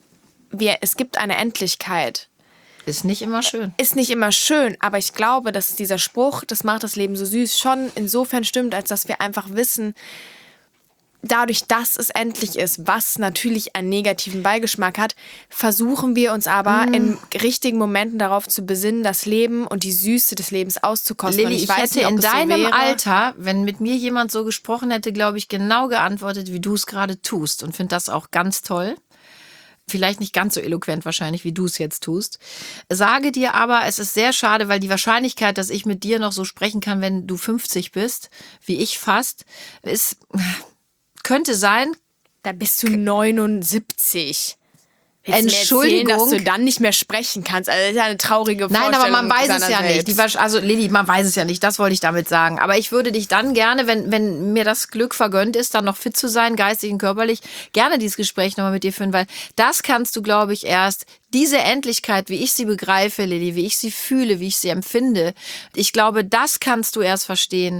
Speaker 2: wir, es gibt eine Endlichkeit,
Speaker 1: Ist nicht immer schön.
Speaker 2: ist nicht immer schön, aber ich glaube, dass dieser Spruch, das macht das Leben so süß, schon insofern stimmt, als dass wir einfach wissen, dadurch, dass es endlich ist, was natürlich einen negativen Beigeschmack hat, versuchen wir uns aber
Speaker 1: Mm.
Speaker 2: in richtigen Momenten darauf zu besinnen, das Leben und die Süße des Lebens auszukosten.
Speaker 1: Lilly,
Speaker 2: Und
Speaker 1: ich,
Speaker 2: weiß
Speaker 1: hätte
Speaker 2: nicht, ob
Speaker 1: in
Speaker 2: es so
Speaker 1: deinem
Speaker 2: wäre.
Speaker 1: Alter, wenn mit mir jemand so gesprochen hätte, glaube ich, genau geantwortet, wie du es gerade tust. Und finde das auch ganz toll. Vielleicht nicht ganz so eloquent wahrscheinlich, wie du es jetzt tust. Sage dir aber, es ist sehr schade, weil die Wahrscheinlichkeit, dass ich mit dir noch so sprechen kann, wenn du fünfzig bist, wie ich fast, ist, könnte sein.
Speaker 2: Da bist du neunundsiebzig. Willst du mir
Speaker 1: Entschuldigung.
Speaker 2: erzählen, dass du dann nicht mehr sprechen kannst? Also das ist ja eine traurige
Speaker 1: Nein,
Speaker 2: Vorstellung.
Speaker 1: aber man weiß es
Speaker 2: seiner
Speaker 1: ja nicht.
Speaker 2: selbst.
Speaker 1: Die, Wahrsch- also Lilly, man weiß es ja nicht, das wollte ich damit sagen. Aber ich würde dich dann gerne, wenn, wenn mir das Glück vergönnt ist, dann noch fit zu sein, geistig und körperlich, gerne dieses Gespräch nochmal mit dir führen, weil das kannst du, glaube ich, erst, diese Endlichkeit, wie ich sie begreife, Lilly, wie ich sie fühle, wie ich sie empfinde, ich glaube, das kannst du erst verstehen,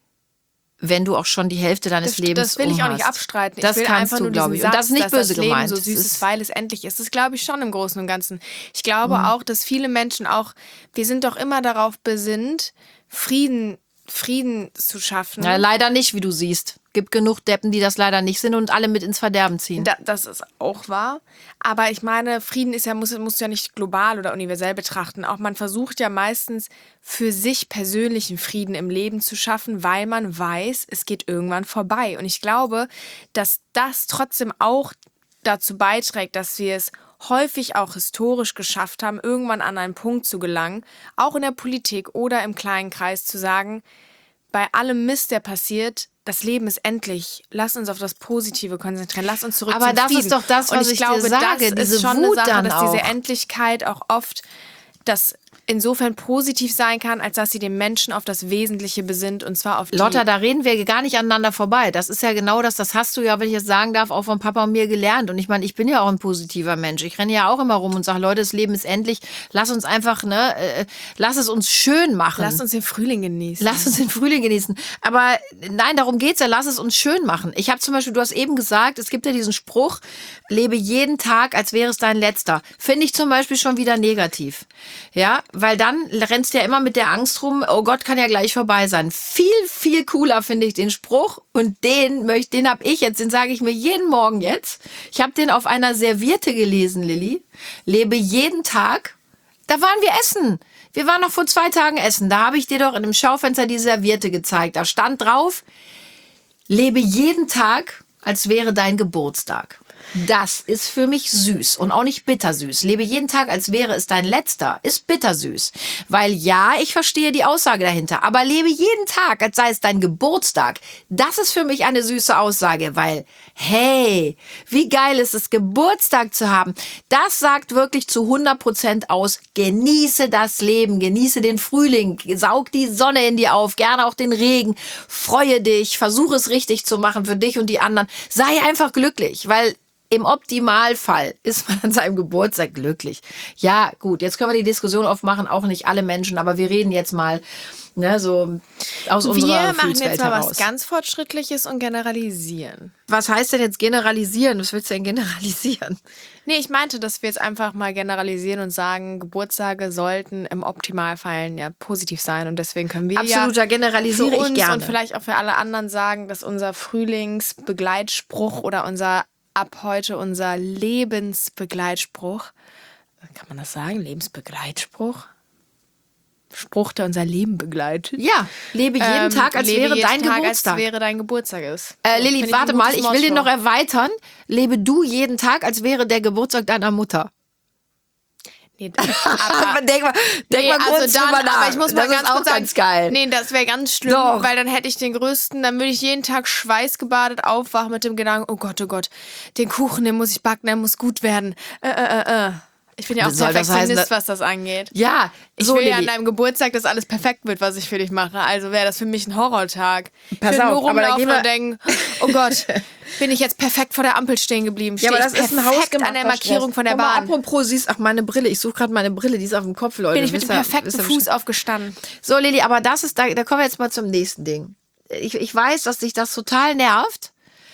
Speaker 1: wenn du auch schon die Hälfte deines
Speaker 2: Das,
Speaker 1: Lebens
Speaker 2: das will ich auch nicht
Speaker 1: umhast.
Speaker 2: abstreiten.
Speaker 1: Das
Speaker 2: ich will
Speaker 1: kannst
Speaker 2: einfach
Speaker 1: du,
Speaker 2: nur
Speaker 1: glaube
Speaker 2: diesen
Speaker 1: ich. Und
Speaker 2: Satz,
Speaker 1: das ist nicht
Speaker 2: dass
Speaker 1: böse
Speaker 2: das Leben
Speaker 1: gemeint.
Speaker 2: so
Speaker 1: Es
Speaker 2: süß
Speaker 1: ist-
Speaker 2: ist, weil es endlich ist. Das glaube ich schon im Großen und Ganzen. Ich glaube
Speaker 1: Mhm.
Speaker 2: auch, dass viele Menschen auch, wir sind doch immer darauf besinnt, Frieden, Frieden zu schaffen.
Speaker 1: Ja, leider nicht, wie du siehst. Gibt genug Deppen, die das leider nicht sind und alle mit ins Verderben ziehen.
Speaker 2: Da, das ist auch wahr. Aber ich meine, Frieden ist ja, muss, musst du ja nicht global oder universell betrachten. Auch man versucht ja meistens für sich persönlichen Frieden im Leben zu schaffen, weil man weiß, es geht irgendwann vorbei. Und ich glaube, dass das trotzdem auch dazu beiträgt, dass wir es häufig auch historisch geschafft haben, irgendwann an einen Punkt zu gelangen, auch in der Politik oder im kleinen Kreis zu sagen, bei allem Mist, der passiert, das Leben ist endlich. Lass uns auf das Positive konzentrieren. Lass uns zurück
Speaker 1: Aber
Speaker 2: zum
Speaker 1: das
Speaker 2: Frieden.
Speaker 1: ist doch das,
Speaker 2: Und
Speaker 1: was ich dir
Speaker 2: glaube,
Speaker 1: sage,
Speaker 2: das
Speaker 1: diese
Speaker 2: ist schon
Speaker 1: Wut
Speaker 2: eine Sache,
Speaker 1: dann
Speaker 2: dass diese
Speaker 1: auch.
Speaker 2: Endlichkeit auch oft das insofern positiv sein kann, als dass sie den Menschen auf das Wesentliche besinnt, und zwar auf die...
Speaker 1: Lotta, da reden wir gar nicht aneinander vorbei. Das ist ja genau das, das hast du ja, wenn ich jetzt sagen darf, auch von Papa und mir gelernt. Und ich meine, ich bin ja auch ein positiver Mensch. Ich renne ja auch immer rum und sage, Leute, das Leben ist endlich. Lass uns einfach, ne, äh, lass es uns schön machen.
Speaker 2: Lass uns den Frühling genießen.
Speaker 1: Lass uns den Frühling genießen. Aber nein, darum geht's ja. Lass es uns schön machen. Ich habe zum Beispiel, du hast eben gesagt, es gibt ja diesen Spruch, lebe jeden Tag, als wäre es dein letzter. Finde ich zum Beispiel schon wieder negativ. Ja, weil dann rennst du ja immer mit der Angst rum, oh Gott, kann ja gleich vorbei sein. Viel, viel cooler finde ich den Spruch, und den möchte, den habe ich jetzt, den sage ich mir jeden Morgen jetzt. Ich habe den auf einer Serviette gelesen, Lilly. Lebe jeden Tag. Da waren wir essen. Wir waren noch vor zwei Tagen essen. Da habe ich dir doch in dem Schaufenster die Serviette gezeigt. Da stand drauf, Lebe jeden Tag, als wäre dein Geburtstag. Das ist für mich süß und auch nicht bittersüß. Lebe jeden Tag, als wäre es dein letzter, ist bittersüß. Weil ja, ich verstehe die Aussage dahinter, aber lebe jeden Tag, als sei es dein Geburtstag. Das ist für mich eine süße Aussage, weil, hey, wie geil ist es, Geburtstag zu haben. Das sagt wirklich zu hundert Prozent aus, genieße das Leben, genieße den Frühling, saug die Sonne in dir auf, gerne auch den Regen, freue dich, versuche es richtig zu machen für dich und die anderen. Sei einfach glücklich, weil im Optimalfall ist man an seinem Geburtstag glücklich. Ja, gut, jetzt können wir die Diskussion aufmachen, auch nicht alle Menschen, aber wir reden jetzt mal ne, so aus
Speaker 2: Wir
Speaker 1: unserer
Speaker 2: machen
Speaker 1: Gefühlswelt
Speaker 2: jetzt mal
Speaker 1: heraus.
Speaker 2: was ganz Fortschrittliches und generalisieren.
Speaker 1: Was heißt denn jetzt generalisieren? Was willst du denn generalisieren?
Speaker 2: Nee, ich meinte, dass wir jetzt einfach mal generalisieren und sagen, Geburtstage sollten im Optimalfall ja positiv sein. Und deswegen können wir
Speaker 1: Absoluter,
Speaker 2: ja
Speaker 1: generalisiere
Speaker 2: für
Speaker 1: ich
Speaker 2: uns
Speaker 1: gerne.
Speaker 2: und vielleicht auch für alle anderen sagen, dass unser Frühlingsbegleitspruch oder unser ab heute unser Lebensbegleitspruch, kann man das sagen? Lebensbegleitspruch? Spruch, der unser Leben begleitet.
Speaker 1: Ja, lebe jeden
Speaker 2: Ähm,
Speaker 1: Tag, als
Speaker 2: lebe
Speaker 1: wäre
Speaker 2: jeden
Speaker 1: dein
Speaker 2: Tag,
Speaker 1: Geburtstag.
Speaker 2: als wäre dein Geburtstag ist.
Speaker 1: Äh,
Speaker 2: So,
Speaker 1: Lilly,
Speaker 2: finde ich
Speaker 1: warte
Speaker 2: ein
Speaker 1: mal,
Speaker 2: gutes
Speaker 1: ich will den noch
Speaker 2: Motto.
Speaker 1: erweitern. Lebe du jeden Tag, als wäre der Geburtstag deiner Mutter.
Speaker 2: Nee, aber,
Speaker 1: denk mal, denk
Speaker 2: nee,
Speaker 1: mal kurz
Speaker 2: also dann,
Speaker 1: drüber nach.
Speaker 2: aber ich muss mal
Speaker 1: das
Speaker 2: ganz
Speaker 1: ist auch
Speaker 2: kurz sagen,
Speaker 1: ganz geil.
Speaker 2: Nee, das wäre ganz schlimm,
Speaker 1: Doch.
Speaker 2: weil dann hätte ich den größten, dann würde ich jeden Tag schweißgebadet aufwachen mit dem Gedanken, oh Gott, oh Gott, den Kuchen, den muss ich backen, der muss gut werden. Äh, äh, äh, äh. Ich bin ja auch
Speaker 1: Soll das
Speaker 2: Perfektionist,
Speaker 1: heißen,
Speaker 2: was das angeht.
Speaker 1: Ja,
Speaker 2: Ich
Speaker 1: so
Speaker 2: will ja
Speaker 1: Lilly.
Speaker 2: an deinem Geburtstag, dass alles perfekt wird, was ich für dich mache. Also wäre das für mich ein Horrortag.
Speaker 1: Pass
Speaker 2: ich will
Speaker 1: auf,
Speaker 2: nur
Speaker 1: aber da
Speaker 2: rumlaufen
Speaker 1: gehen wir-
Speaker 2: und denken, oh Gott, bin ich jetzt perfekt vor der Ampel stehen geblieben?
Speaker 1: Ja,
Speaker 2: Stehe
Speaker 1: aber das
Speaker 2: ich
Speaker 1: ist ein
Speaker 2: perfekt
Speaker 1: hausgemachter
Speaker 2: an der Markierung
Speaker 1: Stress.
Speaker 2: von der
Speaker 1: Guck mal,
Speaker 2: Bahn?
Speaker 1: apropos, siehst, ach, meine Brille. Ich suche gerade meine Brille, die ist auf dem Kopf, Leute.
Speaker 2: Bin ich mit
Speaker 1: Wisst
Speaker 2: dem
Speaker 1: ihr-
Speaker 2: perfekten
Speaker 1: wisst ihr
Speaker 2: Fuß
Speaker 1: Bescheid?
Speaker 2: aufgestanden.
Speaker 1: So, Lilly, aber das ist, da, da kommen wir jetzt mal zum nächsten Ding. Ich, ich weiß, dass dich das total nervt,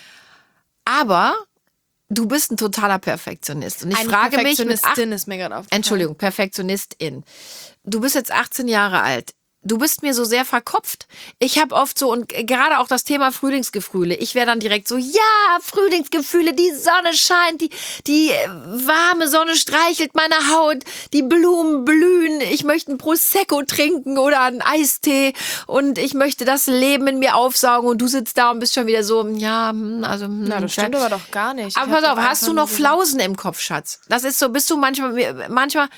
Speaker 1: aber du bist ein totaler Perfektionist. Und ich
Speaker 2: Eine
Speaker 1: frage mich mit acht,
Speaker 2: Perfektionistin ist mir gerade aufgefallen.
Speaker 1: Entschuldigung, Perfektionistin. Du bist jetzt achtzehn Jahre alt. Du bist mir so sehr verkopft. Ich habe oft so, und gerade auch das Thema Frühlingsgefühle, ich wäre dann direkt so, ja, Frühlingsgefühle, die Sonne scheint, die, die äh, warme Sonne streichelt meine Haut, die Blumen blühen, ich möchte ein Prosecco trinken oder einen Eistee und ich möchte das Leben in mir aufsaugen und du sitzt da und bist schon wieder so, ja, hm, also... hm,
Speaker 2: Na, das stimmt aber doch gar nicht.
Speaker 1: aber
Speaker 2: Ich
Speaker 1: pass
Speaker 2: hab
Speaker 1: auf,
Speaker 2: doch
Speaker 1: hast
Speaker 2: einfach
Speaker 1: du
Speaker 2: nur
Speaker 1: noch
Speaker 2: gesagt-
Speaker 1: Flausen im Kopf, Schatz? Das ist so, bist du manchmal, manchmal...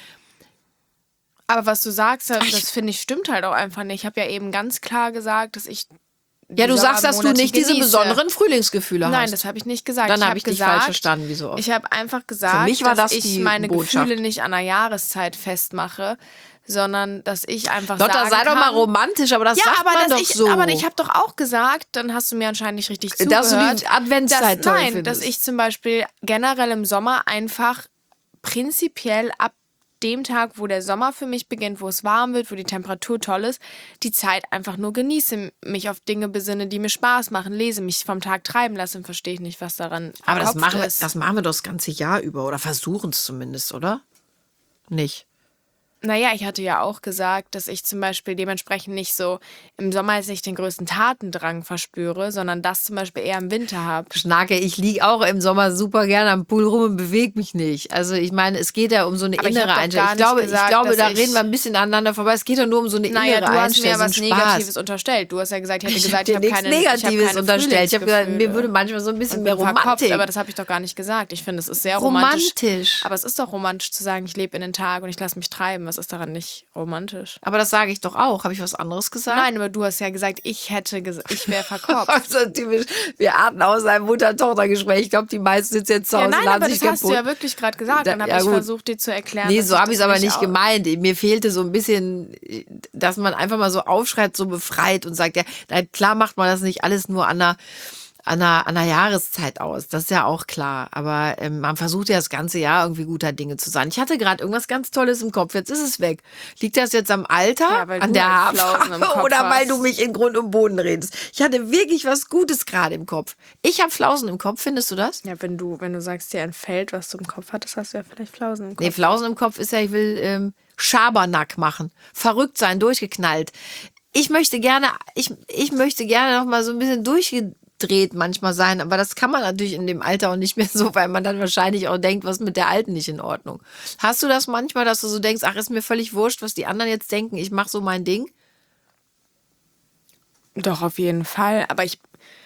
Speaker 2: Aber was du sagst, das, das finde ich stimmt halt auch einfach nicht. Ich habe ja eben ganz klar gesagt, dass ich
Speaker 1: Ja, du
Speaker 2: die
Speaker 1: sagst, dass du
Speaker 2: Sommermonate
Speaker 1: nicht diese
Speaker 2: genieße.
Speaker 1: besonderen Frühlingsgefühle hast.
Speaker 2: Nein, das habe ich nicht gesagt.
Speaker 1: Dann
Speaker 2: ich
Speaker 1: habe
Speaker 2: hab
Speaker 1: ich dich
Speaker 2: gesagt,
Speaker 1: falsch verstanden, wie so oft.
Speaker 2: Ich habe einfach gesagt,
Speaker 1: Für mich war
Speaker 2: dass
Speaker 1: das
Speaker 2: ich
Speaker 1: die
Speaker 2: meine
Speaker 1: Botschaft.
Speaker 2: Gefühle nicht an einer Jahreszeit festmache, sondern dass ich einfach
Speaker 1: Lotta,
Speaker 2: sagen
Speaker 1: sei doch
Speaker 2: kann,
Speaker 1: mal romantisch, aber das
Speaker 2: ja,
Speaker 1: sagt
Speaker 2: aber
Speaker 1: man
Speaker 2: dass
Speaker 1: doch
Speaker 2: ich,
Speaker 1: so.
Speaker 2: aber ich habe doch auch gesagt, dann hast du mir anscheinend nicht richtig zugehört.
Speaker 1: Dass du die Adventszeit
Speaker 2: dass,
Speaker 1: toll
Speaker 2: Nein,
Speaker 1: findest.
Speaker 2: dass ich zum Beispiel generell im Sommer einfach prinzipiell ab dem Tag, wo der Sommer für mich beginnt, wo es warm wird, wo die Temperatur toll ist, die Zeit einfach nur genieße, mich auf Dinge besinne, die mir Spaß machen, lese, mich vom Tag treiben lasse, verstehe ich nicht, was daran
Speaker 1: aber das
Speaker 2: verkopft
Speaker 1: machen, wir,
Speaker 2: ist.
Speaker 1: das machen wir doch das ganze Jahr über oder versuchen es zumindest, oder? Nicht.
Speaker 2: Naja, ich hatte ja auch gesagt, dass ich zum Beispiel dementsprechend nicht so im Sommer jetzt nicht den größten Tatendrang verspüre, sondern das zum Beispiel eher im Winter habe.
Speaker 1: Schnake, ich liege auch im Sommer super gerne am Pool rum und bewege mich nicht. Also ich meine, es geht ja um so eine
Speaker 2: Aber ich
Speaker 1: innere
Speaker 2: hab doch
Speaker 1: Einstellung.
Speaker 2: gar
Speaker 1: Ich
Speaker 2: nicht
Speaker 1: glaube, ich
Speaker 2: gesagt,
Speaker 1: glaube,
Speaker 2: dass
Speaker 1: da
Speaker 2: ich-
Speaker 1: reden wir ein bisschen aneinander vorbei. Es geht ja nur um so eine
Speaker 2: Naja,
Speaker 1: innere
Speaker 2: du hast mir
Speaker 1: Einstellung,
Speaker 2: was
Speaker 1: so ein Spaß.
Speaker 2: Negatives unterstellt. Du hast ja gesagt, ich hätte
Speaker 1: Ich
Speaker 2: gesagt,
Speaker 1: habe
Speaker 2: ich
Speaker 1: dir
Speaker 2: habe
Speaker 1: nichts
Speaker 2: keine, ich hab
Speaker 1: Negatives
Speaker 2: keine
Speaker 1: unterstellt. Ich habe gesagt, mir
Speaker 2: Frühlingsgefühle.
Speaker 1: würde manchmal so ein bisschen
Speaker 2: Und
Speaker 1: mehr
Speaker 2: bin verkopft,
Speaker 1: Romantik.
Speaker 2: aber das habe ich doch gar nicht gesagt. Ich finde, es ist sehr romantisch.
Speaker 1: Romantisch.
Speaker 2: Aber es ist doch romantisch zu sagen, ich lebe in den Tag und ich lasse mich treiben. Was ist daran nicht romantisch?
Speaker 1: Aber das sage ich doch auch. Habe ich was anderes gesagt?
Speaker 2: Nein, aber du hast ja gesagt, ich hätte gesagt, ich wäre verkopft.
Speaker 1: Also typisch, wir atmen aus einem Mutter-Tochter-Gespräch. Ich glaube, die meisten sitzen jetzt zu
Speaker 2: Ja,
Speaker 1: Hause
Speaker 2: nein,
Speaker 1: und laden
Speaker 2: aber
Speaker 1: sich
Speaker 2: das hast
Speaker 1: kaputt.
Speaker 2: du ja wirklich gerade gesagt.
Speaker 1: Da-
Speaker 2: Dann habe
Speaker 1: ja,
Speaker 2: ich
Speaker 1: gut.
Speaker 2: versucht, dir zu erklären.
Speaker 1: Nee,
Speaker 2: dass
Speaker 1: so habe ich es
Speaker 2: das
Speaker 1: aber nicht
Speaker 2: au-
Speaker 1: gemeint. Mir fehlte so ein bisschen, dass man einfach mal so aufschreibt, so befreit und sagt, ja, na, klar macht man das nicht alles nur an der, an der, an der Jahreszeit aus. Das ist ja auch klar. Aber ähm, man versucht ja das ganze Jahr irgendwie guter Dinge zu sein. Ich hatte gerade irgendwas ganz Tolles im Kopf. Jetzt ist es weg. Liegt das jetzt am Alter,
Speaker 2: Ja, weil
Speaker 1: an
Speaker 2: du
Speaker 1: der
Speaker 2: halt Flausen im
Speaker 1: Haarfarbe
Speaker 2: Kopf
Speaker 1: oder weil
Speaker 2: hast.
Speaker 1: du mich in Grund und Boden redest? Ich hatte wirklich was Gutes gerade im Kopf. Ich habe Flausen im Kopf. Findest du das?
Speaker 2: Ja, wenn du, wenn du sagst, dir entfällt, was du im Kopf hattest, hast du ja vielleicht Flausen im Kopf.
Speaker 1: Nee, Flausen im Kopf ist ja, ich will ähm, Schabernack machen. Verrückt sein, durchgeknallt. Ich möchte gerne, ich, ich möchte gerne noch mal so ein bisschen durchgedreht manchmal sein, aber das kann man natürlich in dem Alter auch nicht mehr so, weil man dann wahrscheinlich auch denkt, was ist mit der Alten nicht in Ordnung. Hast du das manchmal, dass du so denkst, ach, ist mir völlig wurscht, was die anderen jetzt denken, ich mache so mein Ding?
Speaker 2: Doch, auf jeden Fall. Aber ich,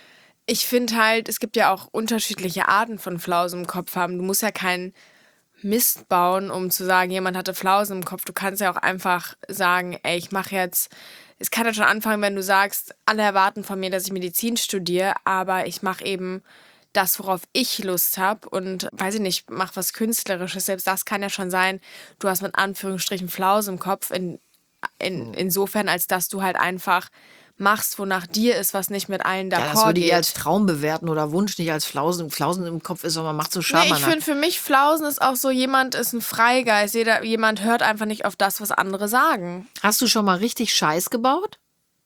Speaker 2: ich finde halt, es gibt ja auch unterschiedliche Arten von Flausen im Kopf haben. Du musst ja keinen Mist bauen, um zu sagen, jemand hatte Flausen im Kopf. Du kannst ja auch einfach sagen, ey, ich mache jetzt, es kann ja schon anfangen, wenn du sagst, alle erwarten von mir, dass ich Medizin studiere, aber ich mache eben das, worauf ich Lust habe und, weiß ich nicht, mach was Künstlerisches. Selbst das kann ja schon sein, du hast mit Anführungsstrichen Flausen im Kopf, in, in, insofern, als dass du halt einfach machst, wonach dir ist, was nicht mit allen d'accord geht.
Speaker 1: Ja, das würde ich als Traum bewerten oder Wunsch, nicht als Flausen. Flausen im Kopf ist, aber man macht so
Speaker 2: Nee,
Speaker 1: Schabernack.
Speaker 2: ich finde, für mich Flausen ist auch so, jemand ist ein Freigeist. Jeder, jemand hört einfach nicht auf das, was andere sagen.
Speaker 1: Hast du schon mal richtig Scheiß gebaut?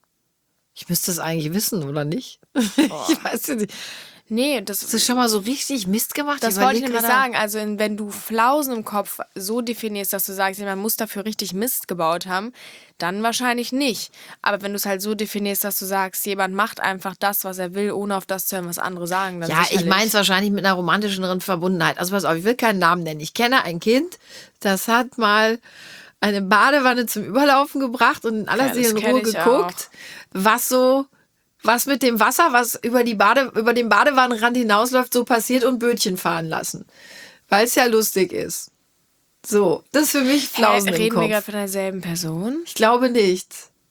Speaker 1: Ich müsste es eigentlich wissen, oder nicht? Ich weiß nicht.
Speaker 2: Nee, das,
Speaker 1: Hast du schon mal so richtig Mist gemacht?
Speaker 2: das wollte ich
Speaker 1: überleg
Speaker 2: nämlich
Speaker 1: gerade.
Speaker 2: sagen. Also in, wenn du Flausen im Kopf so definierst, dass du sagst, man muss dafür richtig Mist gebaut haben, dann wahrscheinlich nicht. Aber wenn du es halt so definierst, dass du sagst, jemand macht einfach das, was er will, ohne auf das zu hören, was andere sagen, dann
Speaker 1: Ja, ich
Speaker 2: sicherlich.
Speaker 1: meine es wahrscheinlich mit einer romantischeren Verbundenheit. Also pass auf, ich will keinen Namen nennen. Ich kenne ein Kind, das hat mal eine Badewanne zum Überlaufen gebracht und in aller
Speaker 2: Ja, das kenn
Speaker 1: Seelenruhe
Speaker 2: ich
Speaker 1: geguckt, was so, was mit dem Wasser, was über die Bade, über den Badewannenrand hinausläuft, so passiert und Bötchen fahren lassen. Weil es ja lustig ist. So, das ist für mich Flausen
Speaker 2: Hä,
Speaker 1: im
Speaker 2: reden wir
Speaker 1: Kopf.
Speaker 2: gerade von derselben Person?
Speaker 1: Ich glaube nicht.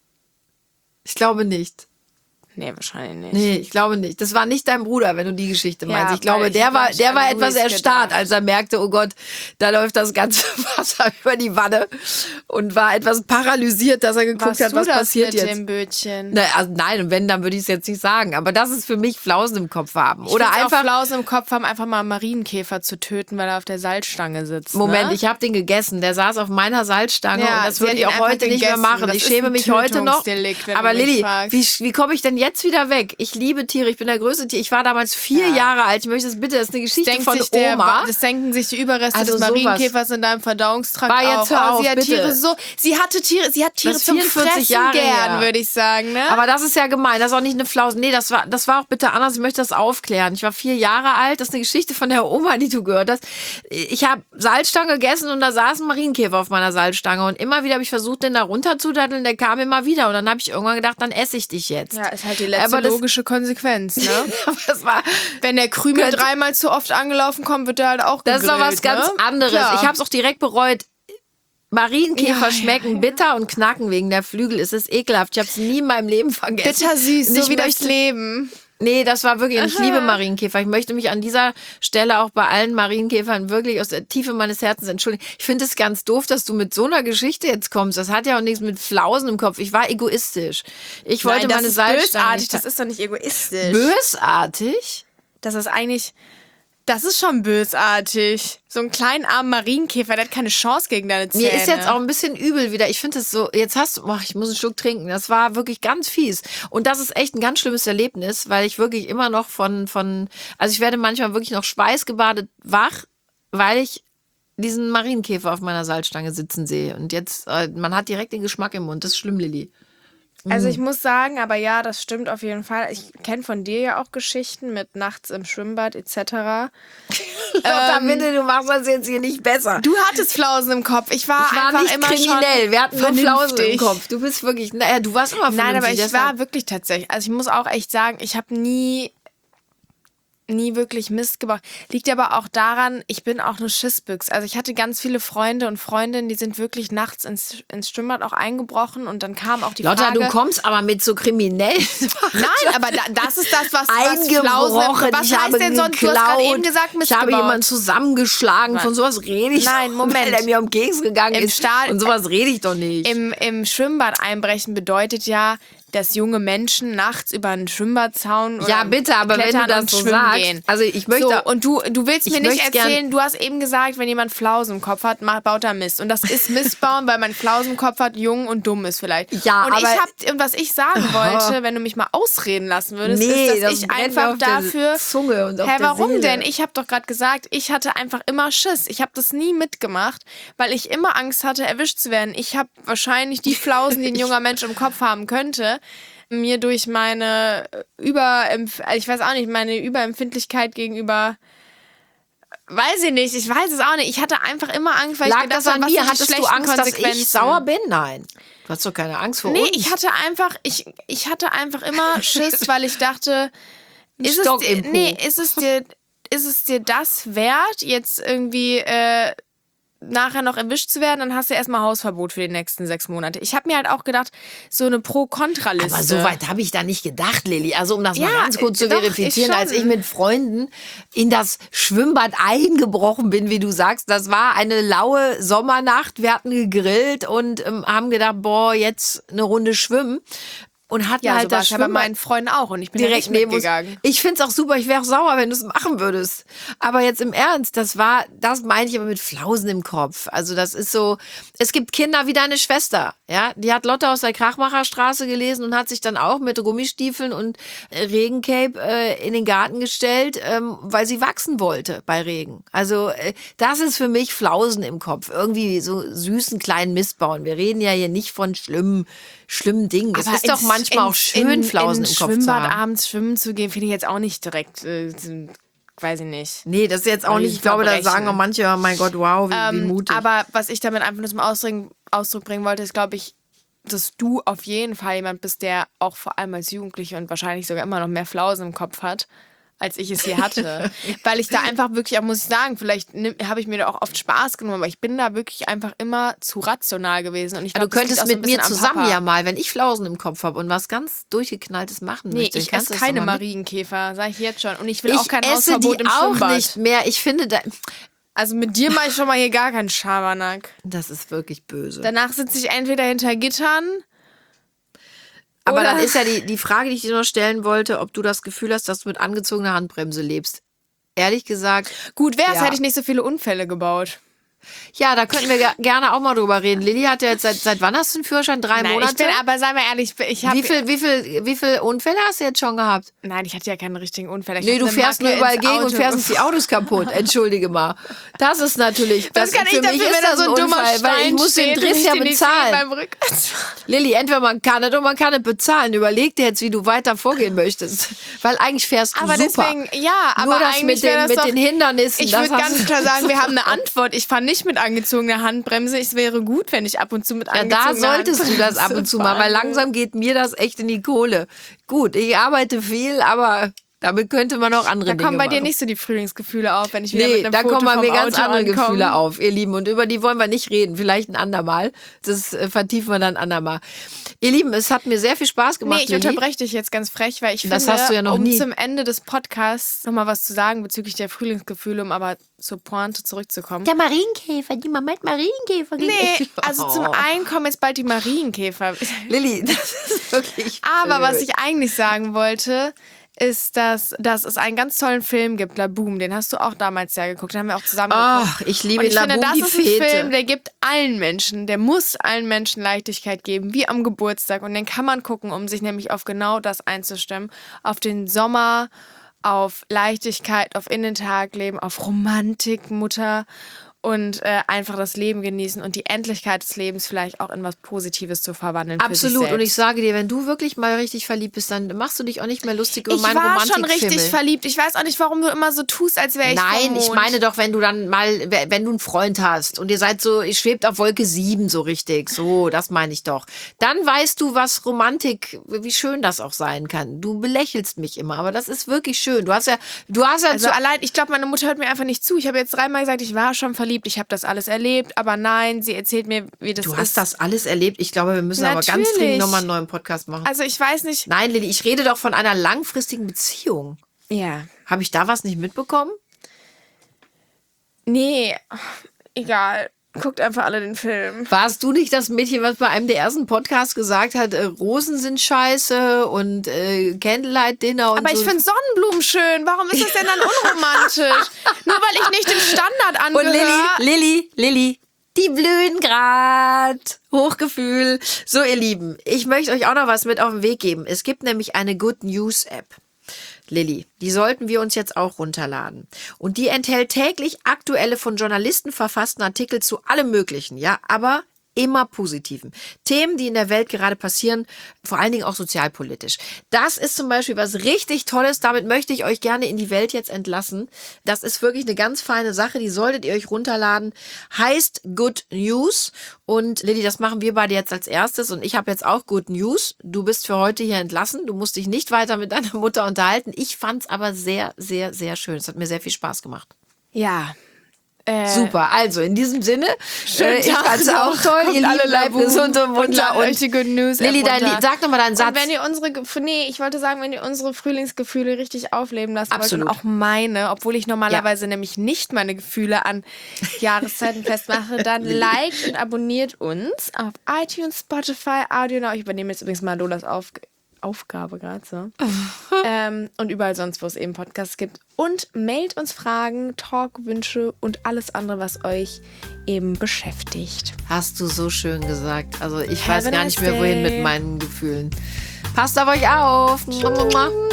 Speaker 1: Ich glaube nicht.
Speaker 2: Nee, wahrscheinlich nicht.
Speaker 1: Nee, ich glaube nicht. Das war nicht dein Bruder, wenn du die Geschichte
Speaker 2: Ja,
Speaker 1: meinst. Ich
Speaker 2: weil
Speaker 1: glaube,
Speaker 2: ich
Speaker 1: der
Speaker 2: hab
Speaker 1: war,
Speaker 2: nämlich
Speaker 1: der
Speaker 2: an
Speaker 1: war
Speaker 2: Luis
Speaker 1: etwas erstarrt,
Speaker 2: gedacht.
Speaker 1: als er merkte, oh Gott, da läuft das ganze Wasser über die Wanne und war etwas paralysiert, dass er geguckt
Speaker 2: Warst
Speaker 1: hat,
Speaker 2: du
Speaker 1: was
Speaker 2: das
Speaker 1: passiert
Speaker 2: mit
Speaker 1: jetzt.
Speaker 2: dem Bötchen?
Speaker 1: Na, also nein, und wenn, dann würde ich es jetzt nicht sagen. Aber das ist für mich Flausen im Kopf haben.
Speaker 2: Ich
Speaker 1: Oder
Speaker 2: find's
Speaker 1: einfach,
Speaker 2: auch Flausen im Kopf haben, einfach mal einen Marienkäfer zu töten, weil er auf der Salzstange sitzt.
Speaker 1: Moment,
Speaker 2: ne?
Speaker 1: ich habe den gegessen. Der saß auf meiner Salzstange
Speaker 2: Ja,
Speaker 1: und das
Speaker 2: sie
Speaker 1: würde
Speaker 2: hat
Speaker 1: ich
Speaker 2: ihn
Speaker 1: auch
Speaker 2: einfach
Speaker 1: heute nicht mehr
Speaker 2: gegessen.
Speaker 1: machen.
Speaker 2: Das
Speaker 1: Ich
Speaker 2: ist
Speaker 1: schäme
Speaker 2: ein
Speaker 1: mich heute noch.
Speaker 2: Tötungsdelikt, wenn
Speaker 1: Aber
Speaker 2: du mich
Speaker 1: Lilly,
Speaker 2: fragst.
Speaker 1: wie, wie komme ich denn jetzt wieder weg? Ich liebe Tiere, ich bin der größte Tier. Ich war damals vier
Speaker 2: Ja.
Speaker 1: Jahre alt. Ich möchte das bitte, das ist eine Geschichte
Speaker 2: Denkt
Speaker 1: von
Speaker 2: sich der,
Speaker 1: Oma.
Speaker 2: Das denken sich die Überreste
Speaker 1: Also
Speaker 2: des
Speaker 1: sowas.
Speaker 2: Marienkäfers in deinem Verdauungstrakt
Speaker 1: War jetzt
Speaker 2: auch.
Speaker 1: hör
Speaker 2: oh,
Speaker 1: auf,
Speaker 2: sie hat
Speaker 1: bitte.
Speaker 2: Tiere so, sie hatte Tiere, sie hat Tiere
Speaker 1: Das ist
Speaker 2: zum
Speaker 1: vierundvierzig
Speaker 2: Fressen
Speaker 1: Jahre
Speaker 2: gern,
Speaker 1: her.
Speaker 2: würde ich sagen, ne?
Speaker 1: Aber das ist ja gemein, das ist auch nicht eine Flausen. Nee, das war, das war auch bitte anders. Ich möchte das aufklären. Ich war vier Jahre alt. Das ist eine Geschichte von der Oma, die du gehört hast. Ich habe Salzstange gegessen und da saß ein Marienkäfer auf meiner Salzstange. Und immer wieder habe ich versucht, den da runterzudatteln. Der kam immer wieder. Und dann habe ich irgendwann gedacht, dann esse ich dich jetzt.
Speaker 2: ja, ist halt die letzte
Speaker 1: Aber das-
Speaker 2: logische Konsequenz, ne?
Speaker 1: Aber das war,
Speaker 2: Wenn der Krümel
Speaker 1: Könnte-
Speaker 2: dreimal zu oft angelaufen kommt, wird der halt auch
Speaker 1: das ist
Speaker 2: gegrillt,
Speaker 1: doch was ganz
Speaker 2: ne?
Speaker 1: anderes.
Speaker 2: Klar.
Speaker 1: Ich habe es auch direkt bereut. Marienkäfer
Speaker 2: Ja, ja,
Speaker 1: schmecken bitter und knacken wegen der Flügel. Es ist ekelhaft. Ich habe es nie in meinem Leben vergessen.
Speaker 2: Bittersüß,
Speaker 1: Und
Speaker 2: so
Speaker 1: ich
Speaker 2: wie das
Speaker 1: möchte-
Speaker 2: Leben.
Speaker 1: Nee, das war wirklich, und ich liebe Marienkäfer. Ich möchte mich an dieser Stelle auch bei allen Marienkäfern wirklich aus der Tiefe meines Herzens entschuldigen. Ich finde es ganz doof, dass du mit so einer Geschichte jetzt kommst. Das hat ja auch nichts mit Flausen im Kopf. Ich war egoistisch. Ich wollte
Speaker 2: Nein, das
Speaker 1: meine
Speaker 2: ist
Speaker 1: Salzstange
Speaker 2: bösartig,
Speaker 1: nicht-
Speaker 2: das ist doch nicht egoistisch.
Speaker 1: bösartig?
Speaker 2: Das ist eigentlich, das ist schon bösartig. So einen kleinen armen Marienkäfer, der hat keine Chance gegen deine Zähne.
Speaker 1: Mir ist jetzt auch ein bisschen übel wieder. Ich finde es so, jetzt hast du, boah, ich muss einen Schluck trinken. Das war wirklich ganz fies. Und das ist echt ein ganz schlimmes Erlebnis, weil ich wirklich immer noch von, von, also ich werde manchmal wirklich noch schweißgebadet wach, weil ich diesen Marienkäfer auf meiner Salzstange sitzen sehe. Und jetzt, äh, man hat direkt den Geschmack im Mund. Das ist schlimm, Lilly.
Speaker 2: Also ich muss sagen, aber ja, das stimmt auf jeden Fall. Ich kenne von dir ja auch Geschichten mit nachts im Schwimmbad et cetera.
Speaker 1: Lotta, bitte, du machst das jetzt hier nicht besser.
Speaker 2: Du hattest Flausen im Kopf. Ich war,
Speaker 1: Ich war
Speaker 2: einfach
Speaker 1: nicht
Speaker 2: immer
Speaker 1: kriminell.
Speaker 2: schon
Speaker 1: Wir hatten nur Flausen im
Speaker 2: vernünftig.
Speaker 1: Kopf. Du bist wirklich, naja, du warst immer vernünftig.
Speaker 2: Nein, aber ich
Speaker 1: deshalb-
Speaker 2: war wirklich tatsächlich, also ich muss auch echt sagen, ich habe nie, nie wirklich Mist gebaut. Liegt aber auch daran, ich bin auch eine Schissbüchs. Also ich hatte ganz viele Freunde und Freundinnen, die sind wirklich nachts ins, ins Schwimmbad auch eingebrochen und dann kam auch die
Speaker 1: Lotta,
Speaker 2: Frage...
Speaker 1: du kommst aber mit so kriminellen
Speaker 2: Nein, aber da, das ist das, was, was Flausen...
Speaker 1: eingebrochen.
Speaker 2: Was
Speaker 1: ich
Speaker 2: heißt
Speaker 1: habe
Speaker 2: denn sonst? Du hast gerade
Speaker 1: geklaut.
Speaker 2: eben gesagt, Mist
Speaker 1: Ich habe
Speaker 2: gebaut.
Speaker 1: jemanden zusammengeschlagen. Von sowas rede ich
Speaker 2: Nein,
Speaker 1: doch,
Speaker 2: Moment.
Speaker 1: weil der mir um den Keks gegangen
Speaker 2: Im
Speaker 1: ist.
Speaker 2: Stahl-
Speaker 1: Und sowas rede ich doch nicht.
Speaker 2: Im, Im Schwimmbad einbrechen bedeutet ja, dass junge Menschen nachts über einen Schwimmbadzaun oder
Speaker 1: Ja, bitte, aber wenn du
Speaker 2: klettern
Speaker 1: das
Speaker 2: und
Speaker 1: so
Speaker 2: schwimmen
Speaker 1: sagst,
Speaker 2: gehen.
Speaker 1: also ich möchte-
Speaker 2: So, und du, du willst mir
Speaker 1: ich
Speaker 2: nicht
Speaker 1: möchte gern-
Speaker 2: erzählen, du hast eben gesagt, wenn jemand Flausen im Kopf hat, macht, baut er Mist. Und das ist Mistbauen, weil man Flausen im Kopf hat, jung und dumm ist vielleicht.
Speaker 1: Ja,
Speaker 2: und
Speaker 1: aber-
Speaker 2: ich hab, und was ich sagen wollte, wenn du mich mal ausreden lassen würdest,
Speaker 1: Nee,
Speaker 2: ist, dass
Speaker 1: das
Speaker 2: ich
Speaker 1: brennt mir
Speaker 2: einfach
Speaker 1: auf der
Speaker 2: dafür...
Speaker 1: Zunge und auf
Speaker 2: Hä,
Speaker 1: der
Speaker 2: warum
Speaker 1: Seele.
Speaker 2: denn? Ich habe doch gerade gesagt, ich hatte einfach immer Schiss. Ich habe das nie mitgemacht, weil ich immer Angst hatte, erwischt zu werden. Ich habe wahrscheinlich die Flausen, die ein junger Mensch im Kopf haben könnte, mir durch meine Überempf ich weiß auch nicht, meine Überempfindlichkeit gegenüber, weiß ich nicht, ich weiß es auch nicht. Ich hatte einfach immer Angst, weil ich
Speaker 1: Lag
Speaker 2: gedacht
Speaker 1: das an
Speaker 2: habe, was
Speaker 1: mir?
Speaker 2: sind die
Speaker 1: Hattest du
Speaker 2: schlechten
Speaker 1: Angst, dass ich
Speaker 2: Konsequenzen?
Speaker 1: sauer bin? Nein. Du hast doch keine Angst vor
Speaker 2: Nee,
Speaker 1: uns.
Speaker 2: ich hatte einfach, ich, ich hatte einfach immer Schiss, weil ich dachte, ist
Speaker 1: Stock
Speaker 2: es dir,
Speaker 1: im Po.
Speaker 2: nee, ist es dir, ist es dir das wert, jetzt irgendwie äh, nachher noch erwischt zu werden? Dann hast du erstmal Hausverbot für die nächsten sechs Monate. Ich habe mir halt auch gedacht, so eine Pro-Kontra-Liste.
Speaker 1: Aber so weit habe ich da nicht gedacht, Lilly. Also um das
Speaker 2: Ja,
Speaker 1: mal ganz kurz zu
Speaker 2: doch,
Speaker 1: verifizieren,
Speaker 2: ich
Speaker 1: als
Speaker 2: schon.
Speaker 1: ich mit Freunden in das Schwimmbad eingebrochen bin, wie du sagst, das war eine laue Sommernacht. Wir hatten gegrillt und ähm, haben gedacht, boah, jetzt eine Runde schwimmen. Und hatten
Speaker 2: ja,
Speaker 1: halt
Speaker 2: so war
Speaker 1: das
Speaker 2: es ja bei
Speaker 1: Schwimmbad
Speaker 2: meinen Freunden auch und ich bin
Speaker 1: direkt
Speaker 2: ja nicht
Speaker 1: neben uns.
Speaker 2: mitgegangen.
Speaker 1: Ich find's auch super, ich wäre auch sauer, wenn du es machen würdest. Aber jetzt im Ernst, das war, das meine ich aber mit Flausen im Kopf. Also das ist so, es gibt Kinder wie deine Schwester, ja, die hat Lotte aus der Krachmacherstraße gelesen und hat sich dann auch mit Gummistiefeln und äh, Regencape äh, in den Garten gestellt, ähm, weil sie wachsen wollte bei Regen. Also äh, das ist für mich Flausen im Kopf. Irgendwie so süßen kleinen Mist bauen. Wir reden ja hier nicht von schlimmen, schlimmen Dingen. Es ist doch
Speaker 2: ins-
Speaker 1: manchmal auch
Speaker 2: ins-
Speaker 1: schön,
Speaker 2: in,
Speaker 1: Flausen
Speaker 2: in
Speaker 1: im Kopf zu
Speaker 2: Schwimmbad
Speaker 1: haben.
Speaker 2: abends schwimmen zu gehen, finde ich jetzt auch nicht direkt, äh, weiß ich nicht.
Speaker 1: Nee, das ist jetzt auch
Speaker 2: Weil
Speaker 1: nicht,
Speaker 2: die
Speaker 1: ich glaube, da
Speaker 2: Verbrechen.
Speaker 1: sagen auch manche, oh mein Gott, wow, wie, wie
Speaker 2: Ähm,
Speaker 1: mutig.
Speaker 2: aber was ich damit einfach nur zum Ausdruck, Ausdruck bringen wollte, ist, glaube ich, dass du auf jeden Fall jemand bist, der auch vor allem als Jugendliche und wahrscheinlich sogar immer noch mehr Flausen im Kopf hat, als ich es hier hatte. Weil ich da einfach wirklich, auch muss ich sagen, vielleicht habe ich mir da auch oft Spaß genommen, aber ich bin da wirklich einfach immer zu rational gewesen. Und ich
Speaker 1: Ja,
Speaker 2: glaub,
Speaker 1: du
Speaker 2: das liegt
Speaker 1: könntest
Speaker 2: auch so ein
Speaker 1: mit mir
Speaker 2: bisschen am
Speaker 1: zusammen
Speaker 2: Papa.
Speaker 1: ja mal, wenn ich Flausen im Kopf habe und was ganz Durchgeknalltes machen
Speaker 2: Nee,
Speaker 1: möchte.
Speaker 2: ich
Speaker 1: kannst
Speaker 2: esse
Speaker 1: du das
Speaker 2: keine
Speaker 1: doch mal mit-
Speaker 2: Marienkäfer, sage ich jetzt schon. Und ich will
Speaker 1: Ich
Speaker 2: auch kein
Speaker 1: esse
Speaker 2: Hausverbot
Speaker 1: die
Speaker 2: im
Speaker 1: auch
Speaker 2: Schwimmbad.
Speaker 1: nicht mehr. Ich finde, da,
Speaker 2: Also mit dir mache ich schon mal hier gar keinen Schabernack.
Speaker 1: das ist wirklich böse.
Speaker 2: Danach sitze ich entweder hinter Gittern.
Speaker 1: Aber
Speaker 2: oder-
Speaker 1: dann ist ja die, die Frage, die ich dir noch stellen wollte, ob du das Gefühl hast, dass du mit angezogener Handbremse lebst. Ehrlich gesagt,
Speaker 2: Gut wär's,
Speaker 1: Ja.
Speaker 2: hätte ich nicht so viele Unfälle gebaut.
Speaker 1: ja, da könnten wir ge- gerne auch mal drüber reden. Lilly hat ja jetzt seit, seit wann hast du einen Führerschein? Drei
Speaker 2: Nein,
Speaker 1: Monate?
Speaker 2: ich bin aber, sei mal ehrlich, ich habe...
Speaker 1: wie viel, wie viel, wie viel Unfälle hast du jetzt schon gehabt?
Speaker 2: Nein, ich hatte ja keine richtigen Unfälle. Ich
Speaker 1: Nee,
Speaker 2: hab
Speaker 1: du
Speaker 2: eine
Speaker 1: fährst nur
Speaker 2: Macke
Speaker 1: überall
Speaker 2: ins
Speaker 1: gegen und
Speaker 2: Auto
Speaker 1: fährst uns die Autos kaputt. Entschuldige mal. Das ist natürlich, das,
Speaker 2: Was kann
Speaker 1: für
Speaker 2: ich
Speaker 1: mich
Speaker 2: dafür,
Speaker 1: ist
Speaker 2: wenn da
Speaker 1: das
Speaker 2: so ein dummer
Speaker 1: Unfall, weil ich
Speaker 2: Stein
Speaker 1: muss den
Speaker 2: steht und
Speaker 1: Driss
Speaker 2: ich
Speaker 1: ja
Speaker 2: den nicht sehe
Speaker 1: bezahlen.
Speaker 2: beim Rückwärtsfahren?
Speaker 1: Lilly, entweder man kann es oder man kann es bezahlen. Überleg dir jetzt, wie du weiter vorgehen möchtest. Weil eigentlich fährst du
Speaker 2: Aber
Speaker 1: super.
Speaker 2: deswegen, ja, aber
Speaker 1: Nur das
Speaker 2: eigentlich
Speaker 1: mit,
Speaker 2: wäre
Speaker 1: dem,
Speaker 2: das
Speaker 1: mit
Speaker 2: doch,
Speaker 1: den Hindernissen.
Speaker 2: ich
Speaker 1: das
Speaker 2: würde
Speaker 1: hast
Speaker 2: ganz
Speaker 1: du-
Speaker 2: klar sagen, wir haben eine Antwort. Ich fahre nicht mit angezogener Handbremse. Es wäre gut, wenn ich ab und zu mit
Speaker 1: Ja,
Speaker 2: angezogener
Speaker 1: da solltest du das ab und zu mal, weil
Speaker 2: fahren würde.
Speaker 1: langsam geht mir das echt in die Kohle. Gut, ich arbeite viel, aber damit könnte man auch andere
Speaker 2: Da
Speaker 1: Dinge
Speaker 2: kommen bei dir
Speaker 1: machen.
Speaker 2: nicht so die Frühlingsgefühle auf, wenn ich wieder
Speaker 1: Nee,
Speaker 2: mit einem
Speaker 1: da
Speaker 2: Foto
Speaker 1: kommen bei
Speaker 2: vom
Speaker 1: mir ganz
Speaker 2: Auto
Speaker 1: andere
Speaker 2: ankomme.
Speaker 1: Gefühle auf, ihr Lieben. Und über die wollen wir nicht reden. Vielleicht ein andermal. Das äh, vertiefen wir dann ein andermal. Ihr Lieben, es hat mir sehr viel Spaß gemacht,
Speaker 2: Nee, ich
Speaker 1: Lilly.
Speaker 2: unterbreche dich jetzt ganz frech, weil ich
Speaker 1: Das
Speaker 2: finde,
Speaker 1: hast du ja noch
Speaker 2: um
Speaker 1: nie.
Speaker 2: zum Ende des Podcasts nochmal was zu sagen bezüglich der Frühlingsgefühle, um aber zur Pointe zurückzukommen.
Speaker 1: Der Marienkäfer, die Mama hat Marienkäfer
Speaker 2: Nee, also zum einen kommen jetzt bald die Marienkäfer.
Speaker 1: Lilly, das ist wirklich
Speaker 2: Aber was
Speaker 1: blöd.
Speaker 2: ich eigentlich sagen wollte, ist, dass, dass es einen ganz tollen Film gibt, La Boom. Den hast du auch damals ja geguckt. Den haben wir auch zusammen geguckt.
Speaker 1: Ach, ich liebe
Speaker 2: Und ich
Speaker 1: La
Speaker 2: finde,
Speaker 1: Boom,
Speaker 2: das
Speaker 1: die
Speaker 2: ist ein
Speaker 1: Fete.
Speaker 2: Film, der gibt allen Menschen, der muss allen Menschen Leichtigkeit geben, wie am Geburtstag. Und den kann man gucken, um sich nämlich auf genau das einzustimmen. Auf den Sommer, auf Leichtigkeit, auf in den Tag leben, auf Romantik, Mutter. Und äh, einfach das Leben genießen und die Endlichkeit des Lebens vielleicht auch in was Positives zu verwandeln. Für sich
Speaker 1: Absolut.
Speaker 2: selbst.
Speaker 1: Und ich sage dir, wenn du wirklich mal richtig verliebt bist, dann machst du dich auch nicht mehr lustig über
Speaker 2: Ich
Speaker 1: meinen
Speaker 2: war schon
Speaker 1: Romantikfimmel.
Speaker 2: richtig verliebt. Ich weiß auch nicht, warum du immer so tust, als wäre ich
Speaker 1: Nein,
Speaker 2: vom
Speaker 1: ich
Speaker 2: Mond.
Speaker 1: meine doch, wenn du dann mal, wenn du einen Freund hast und ihr seid so, ihr schwebt auf Wolke sieben so richtig, so, das meine ich doch. Dann weißt du, was Romantik, wie schön das auch sein kann. Du belächelst mich immer, aber das ist wirklich schön. Du hast ja, du hast ja
Speaker 2: Also
Speaker 1: zu,
Speaker 2: allein, ich glaube, meine Mutter hört mir einfach nicht zu. Ich habe jetzt dreimal gesagt, ich war schon verliebt, ich habe das alles erlebt, aber nein, sie erzählt mir, wie das
Speaker 1: du
Speaker 2: ist.
Speaker 1: hast das alles erlebt. Ich glaube, wir müssen aber ganz
Speaker 2: Natürlich.
Speaker 1: dringend nochmal einen neuen Podcast machen.
Speaker 2: Also ich weiß nicht.
Speaker 1: Nein, Lilly, ich rede doch von einer langfristigen Beziehung.
Speaker 2: Ja.
Speaker 1: Habe ich da was nicht mitbekommen?
Speaker 2: Nee, egal. Guckt einfach alle den Film.
Speaker 1: Warst du nicht das Mädchen, was bei einem der ersten Podcasts gesagt hat, äh, Rosen sind scheiße und äh, Candlelight Dinner und
Speaker 2: Aber
Speaker 1: so?
Speaker 2: ich finde Sonnenblumen schön. Warum ist das denn dann unromantisch? Nur weil ich nicht dem Standard
Speaker 1: Und
Speaker 2: angehöre.
Speaker 1: Lilly, Lilly, Lilly, die blühen grad. Hochgefühl. So, ihr Lieben, ich möchte euch auch noch was mit auf den Weg geben. Es gibt nämlich eine Good News App. Lilly, die sollten wir uns jetzt auch runterladen. Und die enthält täglich aktuelle von Journalisten verfassten Artikel zu allem Möglichen, ja, aber immer Positiven. Themen, die in der Welt gerade passieren, vor allen Dingen auch sozialpolitisch. Das ist zum Beispiel was richtig Tolles. Damit möchte ich euch gerne in die Welt jetzt entlassen. Das ist wirklich eine ganz feine Sache. Die solltet ihr euch runterladen. Heißt Good News. Und Lilly, das machen wir beide jetzt als erstes. Und ich habe jetzt auch Good News. Du bist für heute hier entlassen. Du musst dich nicht weiter mit deiner Mutter unterhalten. Ich fand's aber sehr, sehr, sehr schön. Es hat mir sehr viel Spaß gemacht.
Speaker 2: Ja. Äh,
Speaker 1: Super, also in diesem Sinne,
Speaker 2: Schönen
Speaker 1: äh, ich
Speaker 2: Tag
Speaker 1: fand's
Speaker 2: noch.
Speaker 1: auch toll.
Speaker 2: Kommt
Speaker 1: Ihr
Speaker 2: alle
Speaker 1: Lieben, bleibt
Speaker 2: Labu
Speaker 1: gesund und
Speaker 2: und
Speaker 1: munter.
Speaker 2: lasst euch die Good News
Speaker 1: Lilly, dein,
Speaker 2: ermuntern.
Speaker 1: sag nochmal deinen Satz.
Speaker 2: Und wenn ihr unsere, Ge- nee, ich wollte sagen, wenn ihr unsere Frühlingsgefühle richtig aufleben lassen
Speaker 1: Absolut.
Speaker 2: wollt und auch meine, obwohl ich normalerweise nämlich nicht meine Gefühle an Jahreszeiten festmache, dann liked und abonniert uns auf iTunes, Spotify, Audio Now. Ich übernehme jetzt übrigens mal Lolas auf Aufgabe gerade so. ähm, und überall sonst, wo es eben Podcasts gibt. Und mailt uns Fragen, Talkwünsche und alles andere, was euch eben beschäftigt.
Speaker 1: Hast du so schön gesagt. Also ich
Speaker 2: Have
Speaker 1: weiß
Speaker 2: a
Speaker 1: gar
Speaker 2: nice
Speaker 1: nicht mehr, wohin
Speaker 2: day.
Speaker 1: mit meinen Gefühlen. Passt auf euch auf. Mua, mua, mua.